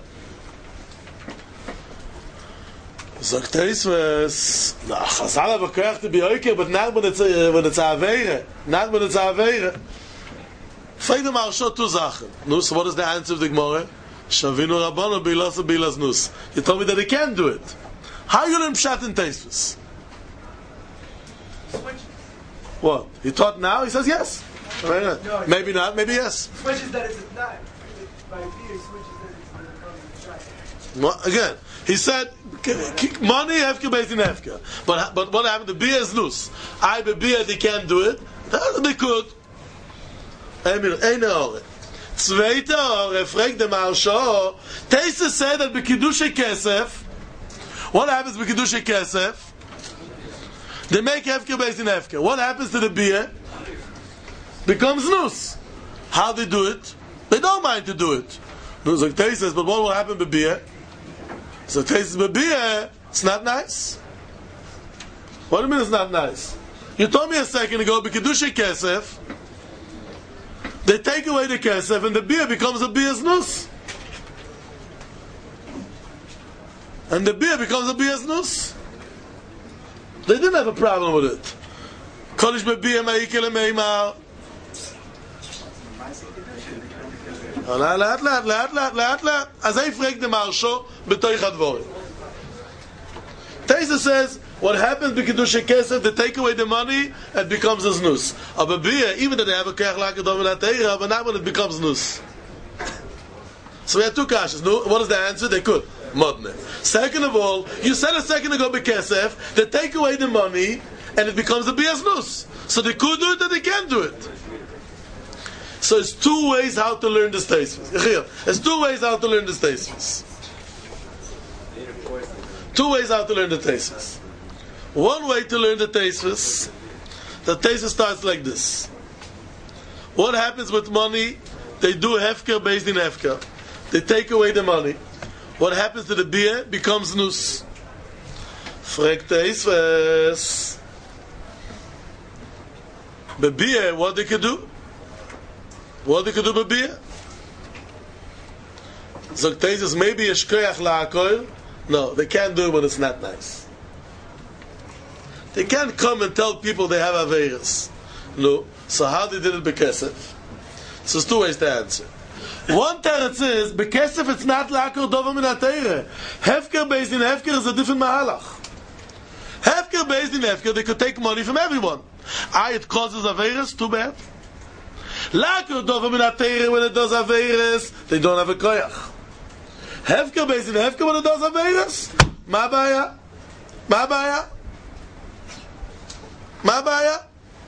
Sagt Teisves, Chazal have a koyach to be Yoikel, but not when it's a Aveire. Not when it's a Aveire. Friedrich Maharsha two Sachen. No, so what is the answer of the Gemara? Shavinu Rabbanu Beilas Beilas Nus. You told me that he can't do it. How are you going to pshat in Teisvus? What? He taught now? He says yes. No, maybe not, maybe yes. Switches that it's not. By fear, switches that it's not. Again, he said money hefker based in hefker. But what happened? The beer is loose. I be beer they can't do it. They could. Zweite Ore, fragt der Maharsha, Teisvus said that b'kiddushay kesef, what happens b'kiddushay kesef? They make hefker based in hefker. What happens to the beer? Becomes nus. How they do it? They don't mind to do it. Nus like Teisvus, but what will happen with beer? So Teisvus with beer, it's not nice. What do you mean it's not nice? You told me a second ago, b'kiddushay kesef, they take away the kesef and the beer becomes a beer's nus. And the beer becomes a beer's nus. They didn't have a problem with it. Kodesh bebeer ma'ike lemeimar. לאט. אז זה יפרק the Maharsha בתוך הדבורים. Teisvus says, what happens b'kiddushay kesef? They take away the money and it becomes a znus. Aber beer, even though they have a koyach like a dominant teira, but not when it becomes znus. So we have two kashas. No, what is the answer? They could. Modne. Second of all, you said a second ago b'kesef, they take away the money and it becomes a beer znus. So they could do it and they can't do it. So it's two ways how to learn this Teisvus. There's two ways how to learn this Teisvus. Two ways how to learn the Teisvus. One way to learn the Teisvus, the Teisvus starts like this. What happens with money? They do hefker based in hefker. They take away the money. What happens to the beer? Becomes nus. Frek Teisvus. But beer, what they could do? What they could do with beer? So Teisvus, maybe a shkoyach la'akol. No, they can't do it when it's not nice. They can't come and tell people they have Averis. No. So how they did it b'kesef? So there's two ways to answer. One teretz is, b'kesef it's not la'akor dover min ha'teire. Hefker based in hefker is a different mahalach. Hefker based in Hefker, they could take money from everyone. It causes Averis, too bad. Laker Dover min HaTeire, when it does Averis, they don't have a koyach. Hefker based in Hefker, when it does Averis, ma baya? Ma baya? Ma baya?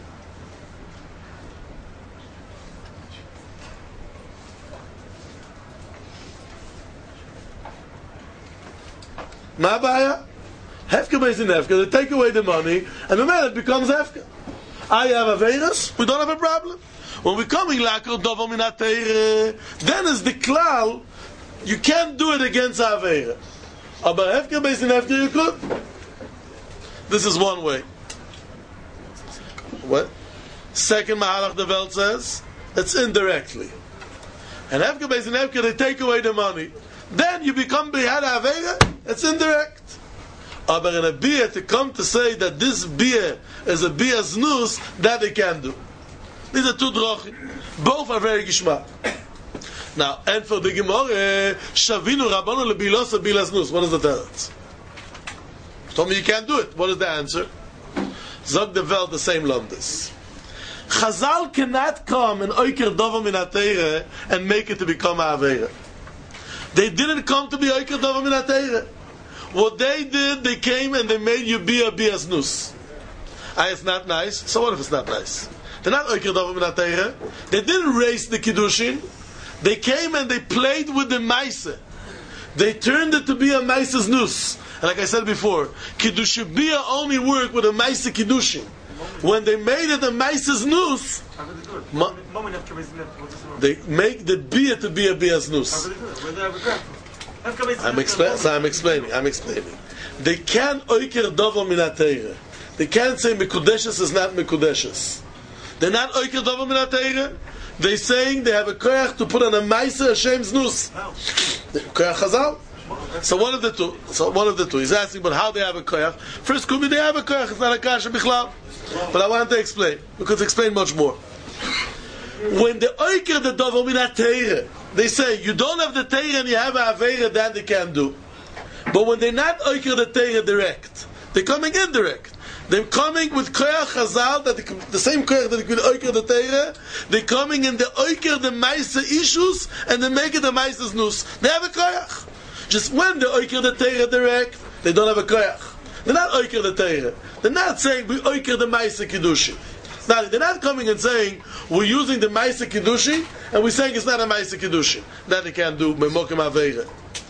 Ma baya? Hefker based in Hefker, they take away the money, and the man it becomes Hefker. I have Averis, we don't have a problem. When we're coming Laker Dover min HaTeire, then is the klal, you can't do it against Aveira. Aber Hefker based in Hefker, you could. This is one way. What? Second Mahalach the Welt says, it's indirectly. And Hefker based in Hefker, they take away the money. Then you become Bihad Aveira, it's indirect. Aber in a beer to come to say that this beer is a beer znus, that they can do. These are two drochim. Both are very gishmak. Now, and for the Gemara, Shavinu Rabbanu lebilos bilas znus. What is the teretz? Told me you can't do it. What is the answer? Zog the Welt the same lumdis. Chazal cannot come and oiker dover min HaTeire and make it to become a Aveira. They didn't come to be oiker dover min HaTeire. What they did, they came and they made you be a znus. It's not nice. So what if it's not nice? They're not oiker dover min HaTeire. They didn't raise the kiddushin. They came and they played with the maisa. They turned it to be a maisa znus. And like I said before, kiddushin bia only work with a maisa kiddushin. When they made it a maisa znus, they make the bia to be a bia znus. I'm explaining. They can't oiker dover min HaTeire. They can't say mekudeshes is not mekudeshes. They're not oiker dover min HaTeire. They're saying they have a koyach to put on a maisa Hashem znus. Koyach Chazal. So one of the two. He's asking, but how they have a koyach? First, could be they have a koyach. It's not a kasha bichlal. But I want to explain. We could explain much more. When they oiker the dover min HaTeire, they say you don't have the teire and you have a aveira, that they can do. But when they're not oiker the teire direct, they're coming indirect. They're coming with koyach Chazal, that the same koyach that they could oiker the teire. They're coming in the oiker the maisa issues and they make it a maisa znus. They have a koyach. Just when they oiker the teire direct, they don't have a koyach. They're not oiker the teire. They're not saying we oiker the maisa kiddushi. Now they're not coming and saying we're using the maisa kiddushi and we're saying it's not a maisa kiddushi. That they can't do memokim aveira.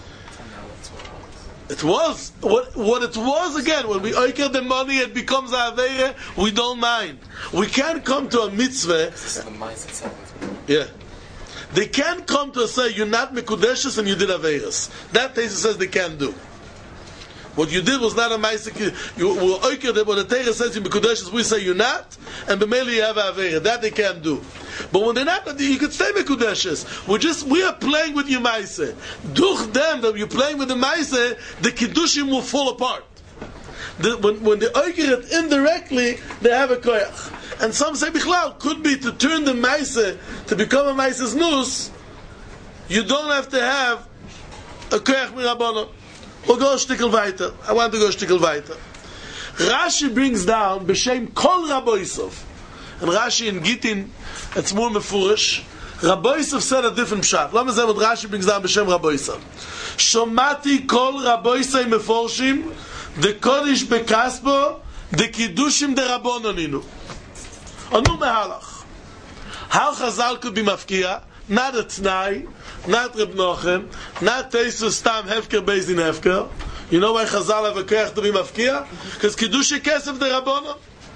It was what it was again. When we oiker the money, it becomes a aveira. We don't mind. We can't come to a mitzvah. This is the mice itself. Yeah, they can't come to say you're not mekudeshes and you did aveiras. That Tesa says they can't do. What you did was not a maisa. You will oiker that. What the Torah says you mekudeshes, we say you're not, and b'meili you have a aveira. That they can't do. But when they're not, you could stay mekudeshes. We are playing with your maisa. Duch them that you're playing with the maisa, the kiddushim will fall apart. When they oiker it indirectly, they have a koyach. And some say bichlal could be to turn the maisa to become a maisa znus. You don't have to have a koyach mirabbanon. We'll go a shtickle weiter. I want to go a shtickle weiter. Rashi brings down b'shem kol Rabbi Yosef. And Rashi in Gittin, it's more mefurish. Rabbi Yosef said a different pshat. Let me say what Rashi brings down b'shem Rabbi Yosef. Shomati kol Rabbi Yosef meforshim, the kodesh bekaspo, the kiddushim de rabbononinu. Anu mehalach. How Chazal could be mafkia? Not a Tnai, not Reb Nochem, not Teisus Stam Hefker Beis in Hefker. You know why Chazal have a koyach to be mafkia? Because Kiddushi Kesef de Rabbonon.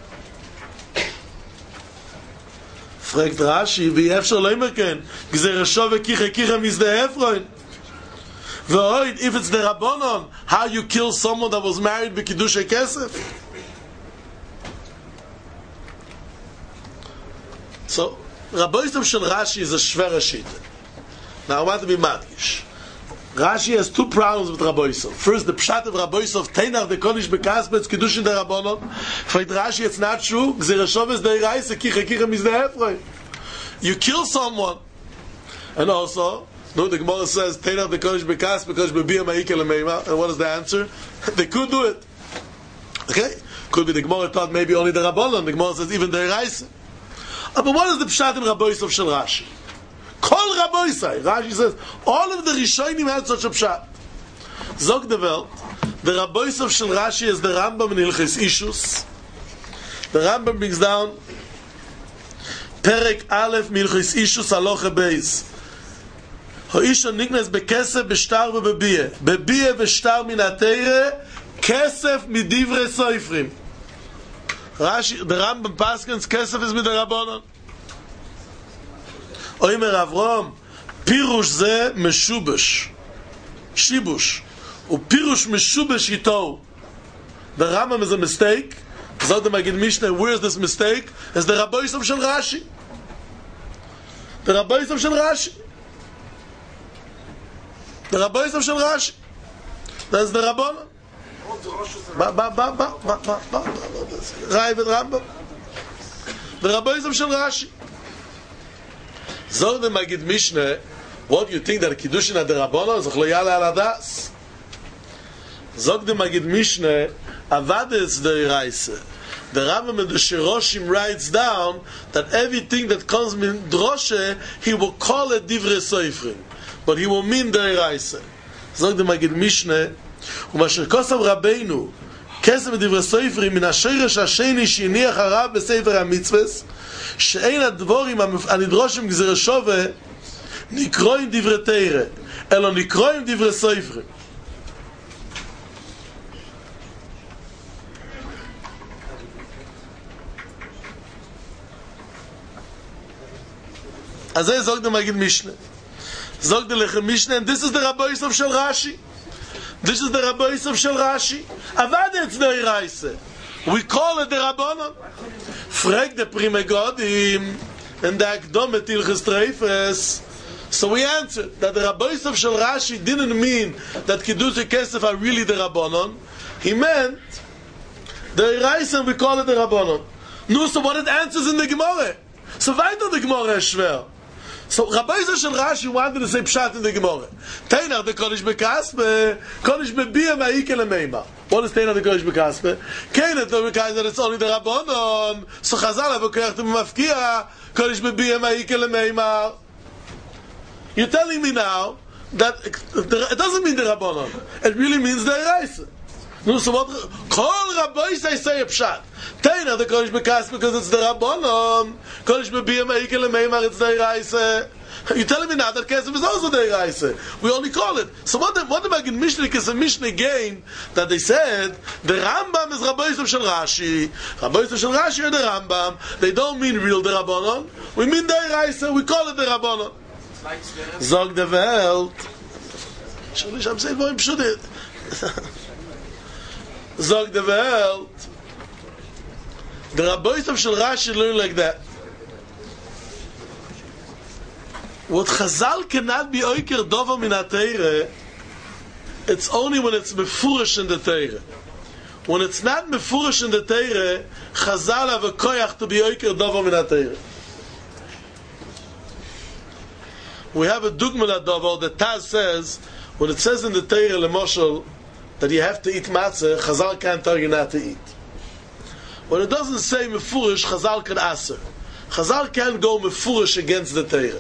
Fragt Rashi, wie efshar lo imerken, gzerasho vekicha kicha mizde Efroin. Ve'oid, if it's the Rabbonon, how you kill someone that was married by Kiddushi Kesef? So, Rabbi Yosef Shel Rashi is a shver shita. Now I want to be madgish. Rashi has two problems with Rabbi Yosef. First, the pshat of Rabbi Yosef, Teinach de Konish Bekasbetz Kiddushin de Rabbonon. Fragt Rashi, it's not true. Gzerashoves de Reise Kicha Kicha Mizde Efroi. You kill someone, and also, no, the Gemara says Teinach de Konish Bekasbetz because Bebiyah Ma'ikeh Lemeima. And what is the answer? They could do it. Okay? Could be the Gemara thought maybe only the Rabbanon. The Gemara says even the Eraisa. But what is the Pshat in Rabbi Yosef Shel Rashi? Kol Rabbi Yosef. Rashi says, all of the Rishonim had such a Pshat. Zog the Welt, the Rabbi Yosef Shel Rashi is the Rambam in Hilchos Ishus. The Rambam brings down Perek Aleph Milchos Ishus Halacha Beis. Hoisha niknes bekesef b'shtar ובבייה. בבייה ושטר מן התורה, כסף מדברי סופרים. Rashi, the Rambam Paskins, kesef is midarabanan. Oimer Avrom, pirush ze meshubesh. Shibush. U pirush meshubesh ito. The Rambam is a mistake. Zod the Magid Mishnah, where is this mistake? It's the Rabbi Yosef Shel Rashi. The Rabbi Yosef Shel Rashi. The Rabbi Yosef Shel Rashi. That's the Rabbanan. Rai with Rambam. The Rabbi Yosef Shel Rashi. Zod the Magid Mishnah, what do you think that Kiddushin at the Rabbanan is loyal al adas? Zog the Magid Mishnah, Avades the Iraise. The Rambam in the Shiroshim writes down that everything that comes in Droshe, he will call it Divrei Soifrim, but he will mean the Iraise. Zog the Magid Mishnah, Umasher Kosav Rabbeinu, Kesem Divrei Soifrim, Min HaSheresh HaSheni Shiniach HaRab B'Sefer HaMitzvos, She'ein HaDvorim HaNidroshim Gzirei Shove, Nikroim Divrei Teire, Elo Nikroim Divrei Soifrim. Azay zog the Magid Mishnah. Zog the Lechem Mishnah, and this is the Rabbi Yosef Shel Rashi. This is the Rabbi Yosef Shel Rashi. Avad it's the Iraise. We call it the Rabbanon. Frag the Prime Godim, and the Akdomet Hilchos Treifes. So we answered that the Rabbi Yosef Shel Rashi didn't mean that Kiddush Kesef are really the Rabbanon. He meant the Iraise, and we call it the Rabbanon. No, so what it answers in the Gemara? So weiter the Gemara is schwer. So Rabbi Yosef Shel Rashi wanted to say Pshat in the Gemara. Teinach the Kodesh Bekaspe, Kodesh Bebiyah Ma'ike Lemeima. What is Teinach the Kodesh Bekaspe? Keinet the Bekaspe that it's only the Rabbanon. So Chazal have a koyach to Mafkia, Kodesh Bebiyah Ma'ike Lemeima. You're telling me now that it doesn't mean the Rabbanon. It really means the Iraise. No, so what? Kol Rabbi say a Pshat. Taina the Kodesh Bekas because it's the Rabbanon. Kodesh Bebiyah Ma'ike Lemeimar, it's the Iraise. You're telling me now that Kesef is also the Iraise. We only call it. So what the Magid Mishnah is a Mishnah game that they said the Rambam is Rabbi Yosef Shel Rashi. Rabbi Yosef Shel Rashi are the Rambam. They don't mean real the Rabbanon. We mean the Iraise. We call it the Rabbanon. Zog the Welt. Shalish, I'm saying Voim Pshutit. Zog the Welt. The Rabbi Yosef Shel Rashi learned like that. What Chazal cannot be oiker dover min ha-teire, it's only when it's mefurish in the teire. When it's not mefurish in the teire, Chazal have a koyach to be oiker dover min ha-teire. We have a dugma dover. The Taz says, when it says in the teire lemoshel that you have to eat matzah, Chazal can't tell you not to eat. When it doesn't say mefurish, Chazal can aser. Chazal can't go mefurish against the teire.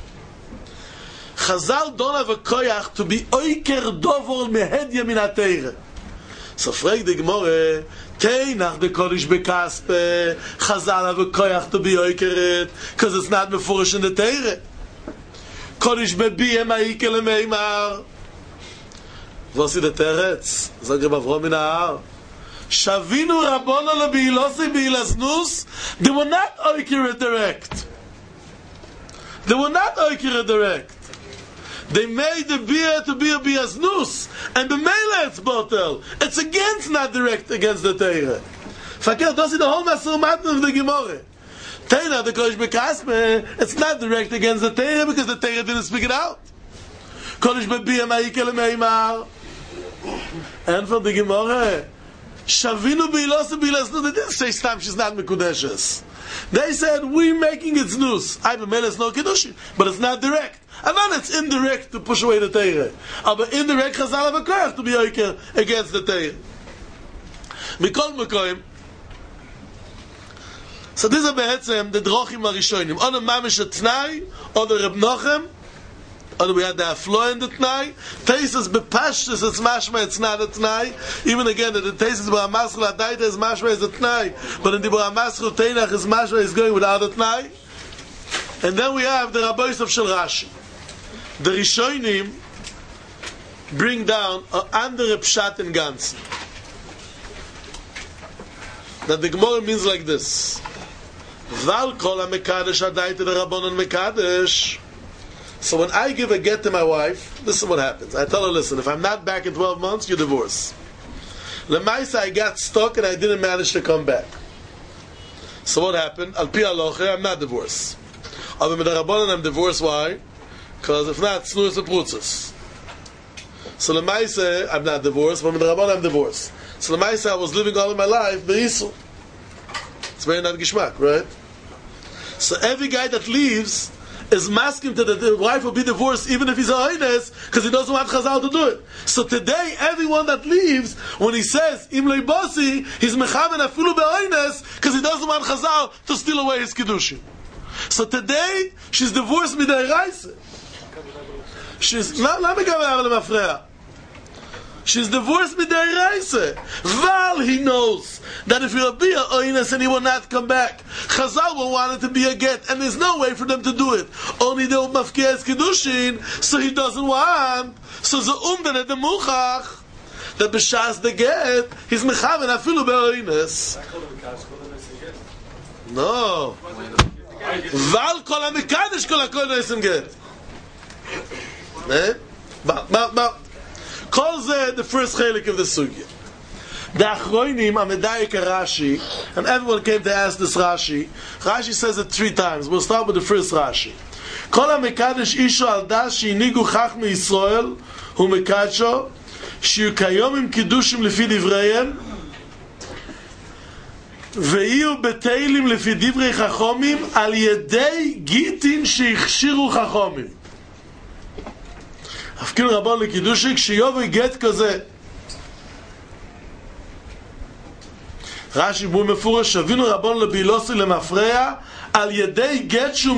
Chazal don't have a koyach to be oiker dovor mehedya min ha-teire. So frag the Gemara, Teinach the Kodesh Bekaspe, Chazal have a koyach to be oiker it, because it's not mefurish in the teire. Kodesh Bebiyah Ma'ike Lemeimar. Was the teretz? Zog Reb Avrom min ha'ar. Shavinu Rabbona leBeilosi Beilasnus. They were not oiker it direct. They were not oiker it direct. They made the beer to be a biasnus, and the mele it's botel. It's against, not direct against the teire. Fakir, don't see the whole Masur Matn of the Gemara. Teira, the Kodesh Bekaspe, it's not direct against the teire because the teire didn't speak it out. Kodesh Bebiyah Ma'ike Lemeimar. And for the Gemara, Shavinu Beilosi Beilasnus. They didn't say Stam she's not Mekudeshes. They said we're making it snus. I b'mele it's no kiddush, but it's not direct. And then it's indirect to push away the teire. But indirect Chazal have a koyach to be oiker against the teire. Mikol Mekoim. So this is behetzem the drochim arishonim. Or the mamish atnai, or the Reb Nochem, or we had the aflo in the tnai. Teises bepashtus, it's mashma, it's not a tnai. Even again, the teises b'amaschul adaita is mashma, is a tnai. But in the b'amaschul teinach is mashma, is going without a tnai. And then we have the rabbis of Shel Rashi. The Rishonim bring down under a pshat in Ganzen. That the Gemara means like this. Val kol ha-mekadesh adaita the Rabbanon mekadesh. So when I give a get to my wife, this is what happens. I tell her, listen, if I'm not back in 12 months, you divorce. Lemaisa, I got stuck and I didn't manage to come back. So what happened? Al pi halacha, I'm not divorced. Aber mit der Rabbanon, I'm divorced. Why? Because if not, snus and prutzes. So lemaisa, I'm not divorced, but with the Rabbanon, I'm divorced. So lemaisa, I was living all of my life be'isul. It's very not gishmak, right? So every guy that leaves is masking that the wife will be divorced even if he's a oines, because he doesn't want Chazal to do it. So today, everyone that leaves, when he says im leibasi, he's mechaven afilu be'oines, because he doesn't want Chazal to steal away his kedushin. So today, she's divorced midayraisa. She's not mafreya. She's divorced midayraisa. Val he knows that if he'll be a oines and he will not come back, Chazal will want it to be a get, and there's no way for them to do it. Only they will mafkeh his kedushin, so he doesn't want. So the umden the muchach that b'shas the get, he's mechaven afilu be'oines. No. Val kol ha-mekadesh kol ha-kol noisim get. Call the first chelik of the sugya. The Achroinim, Amedayik Rashi, and everyone came to ask this Rashi. Rashi says it 3 times. We'll start with the first Rashi. Kol ha-mekadesh isho al das sheinigu chachmi Yisrael hu mekadsho shiu kayom im kiddushim lefi divrayim ve'iyu beteilim lefi divrei chachomim al yedei gitin sheichshiru chachomim. אפילו רבון לקידושי, כשיובו גט כזה. רש"י בו מפורש, שבינו רבון לבילוסי למפרע, על ידי גט שהוא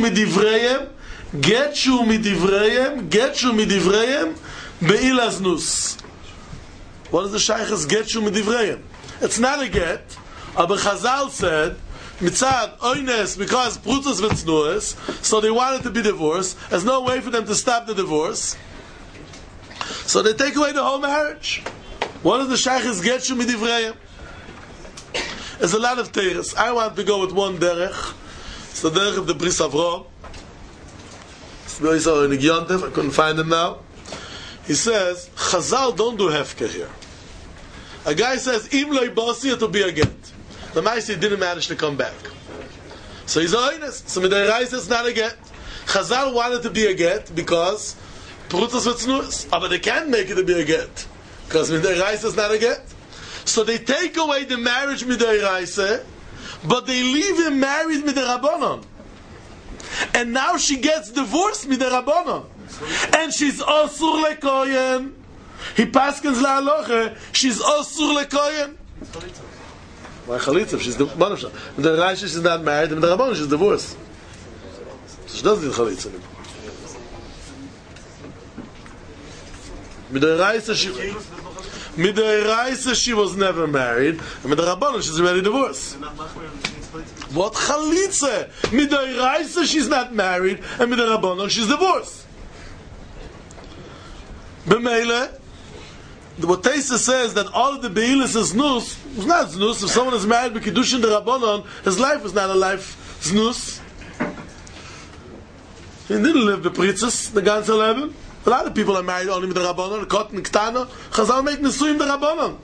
מדבריהם, בעיל הזנוס. What is the shaykh's get שהוא מדבריהם? It's not a get, but Chazal said, מצד oines, because prutzos v'tznuos, so they wanted to be divorced. There's no way for them to stop the divorce. So they take away the whole marriage. What is the shaykh's get shu midivreim? There's a lot of teres. I want to go with one derech. It's the derech of the Bris Avrom. I couldn't find him now. He says, Chazal don't do hefker here. A guy says, Im lo ibasi, it will be a get. The Maisi didn't manage to come back. So he's a oines. So midayrais is not a get. Chazal wanted to be a get because Prutzos v'tznuos, but they can't make it to be a get because midayraisa is not a get. So they take away the marriage midayraisa, but they leave him married midarabonon, and now she gets divorced midarabonon, and she's osur lekoyen. He paskens la'aloche. She's osur lekoyen. Why chalitza? She's the monofsha. Midayraisa she's not married, and midarabonon she's divorced. So she doesn't need chalitza anymore. Midayraisa she was never married, and Midarabonon she's already divorced. What chalitza? Midayraisa she's not married, and Midarabonon she's divorced. B'meile, what Teisa says that all of the beilis is znus. It's not znus. If someone is married with kiddushin derabonon, his life is not a life znus. He didn't live the pritzes the ganze leben. A lot of people are married only with the Rabbanon, Kotten, Ktana. Chazal make Nesuim the Rabbanon.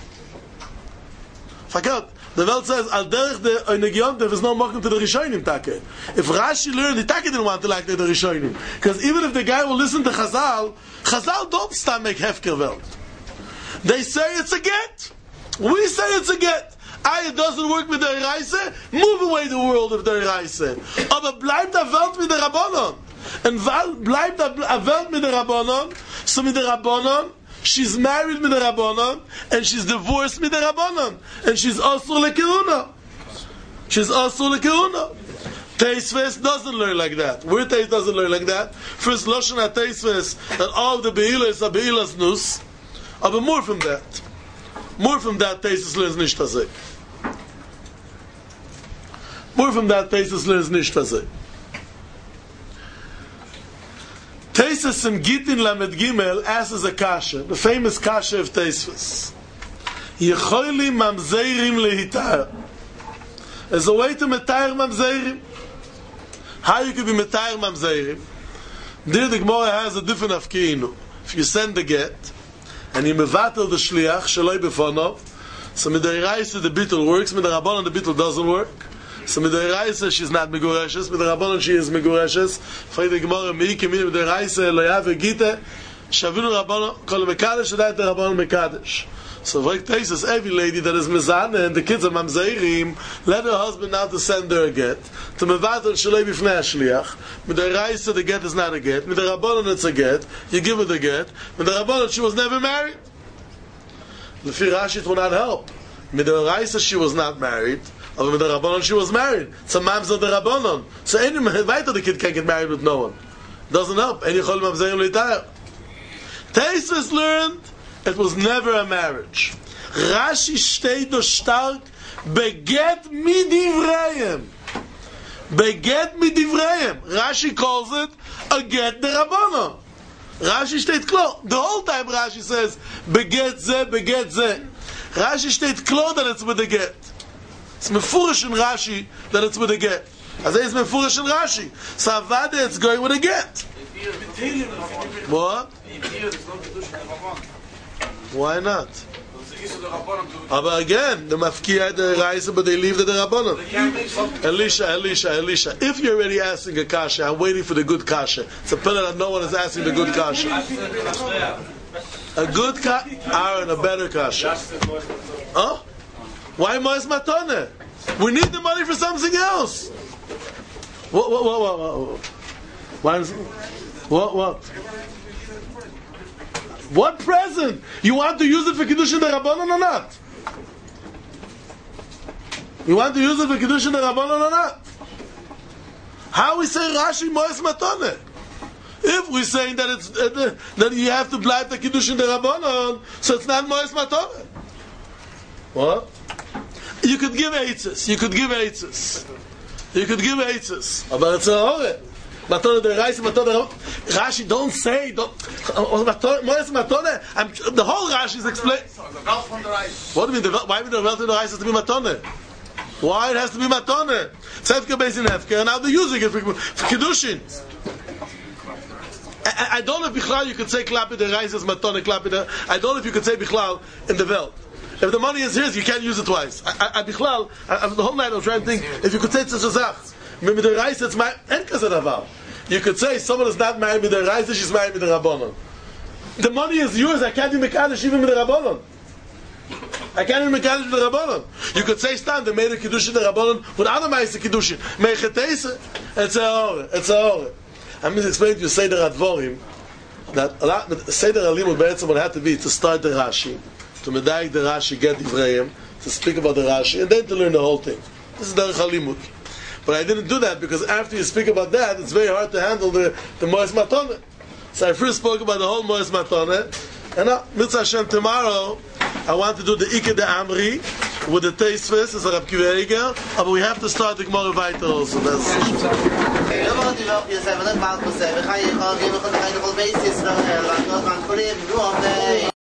Fakert. The Welt says, Al derech the Oinegiyont, there is no mokum to the Rishonim, Take. If Rashi learned, the Take didn't want to like the Rishonim. Because even if the guy will listen to Chazal, Chazal don't stop make Hefker Welt. They say it's a get. We say it's a get. It doesn't work with the Reise, move away the world of the Reise. Aber bleibt der Welt mit der Rabbanon. And bleibt a Welt mit der Rabbanon, so mit der Rabbanon, she's married with the Rabbanon, and she's divorced with the Rabbanon, and she's Asur Lekehuna. She's Asur Lekehuna. Teisves doesn't learn like that. Where Teis doesn't learn like that? First, Lashon HaTeisves, that all the Be'ilas are Be'ilas Nus, but more from that. More from that, Teisves learns nicht as it. More from that, Teisves learns nicht as it. Teisves in Gittin Lamed Gimel asks a kasha, the famous kasha of Teisves. Yechoili mamzeirim lehitar. There's a way to metair mamzeirim. How you can be metair mamzeirim? There the Gemara has a different afkiinu. If you send the get, and you mevatel the shliach, shaloi befonov, so midiraisa the bittul works, midirabanan the bittul doesn't work. So midiraisa she's not megureshes, midirabanan she is megureshes. Frei the Gemara meiki midiraisa loyav egite, shavinu rabanan kol mekadesh adayt rabanan mekadesh. So like Teisves, every lady that is mezana and the kids are mamzeirim, let her husband now to send her a get. To mevatel shalei b'fnei hashliach. With the raisa the get is not a get. With the rabbanon it's a get. You give her the get. With the rabbanon she was never married. Lefi Rashi it will not help. With the raisa she was not married. But with the rabbanon she was married. So mamzer the rabbanon. So any weiter the kid can't get married with no one. Doesn't help. Any chol mamzeirim leitayr. Teisves learned it was never a marriage. Rashi steht do stark beget midivreim. Beget midivreim. Rashi calls it a get the Rabbanon. Rashi steht klar. The whole time Rashi says beget ze, beget ze. Rashi steht klar that it's with the get. It's mefurish in Rashi that it's with the get. As it's mefurish in Rashi. So avada it's going with a get. What? Why not? But again, the mafkiya the raisa, but they leave the rabbanon. Elisha. If you're already asking a kasha, I'm waiting for the good kasha. It's a pillar that no one is asking the good kasha. A good kasha, Aaron, a better kasha. Huh? Why Mois Matone? We need the money for something else. What? What present? You want to use it for Kiddushin the Rabbanon or not? You want to use it for Kiddushin the Rabbanon or not? How we say Rashi Moes Matone? If we're saying that it's that you have to blind the Kiddushin the Rabbanon, so it's not Moes Matone. What? You could give eitzes. But it's a horror. Matone the Reise, Matone Rashi, don't say, the whole Rashi is explained. What do you mean? Why would the wealth in the Reise has to be Matone? Why it has to be Matone? Tzefke based in Hefke, and now they're using it for Kiddushin. I don't know if Bichlal you could say Klapi the Reise is Matone, Klapi the... I don't know if you could say Bichlal in the Welt. If the money is his, you can't use it twice. Bichlal, the whole night I was trying to think, if you could say Tzes Zach, maybe the Reise, it's my Enkazadavar. You could say someone is not married with the Reise, she's married with the Rabbanon. The money is yours, I can't be Mekadesh even with the Rabbanon. You could say Stam, they made a Kiddushin the Rabbanon with other Maisa Kiddushin. Mechetese, it's a horror. I'm going to explain to you Seder Advorim, that Seder Alimud Be'etzim would have to be to start the Rashi, to medayik the Rashi, get Divrayim, to speak about the Rashi, and then to learn the whole thing. This is Derech Halimud. But I didn't do that because after you speak about that, it's very hard to handle the Moes Matone. So I first spoke about the whole Moes Matone, and now, Mitzvah Hashem, tomorrow, I want to do the Ike de Amri with the Teisves, as Rab Kiva Eger, but we have to start the Gemara weiter also. That's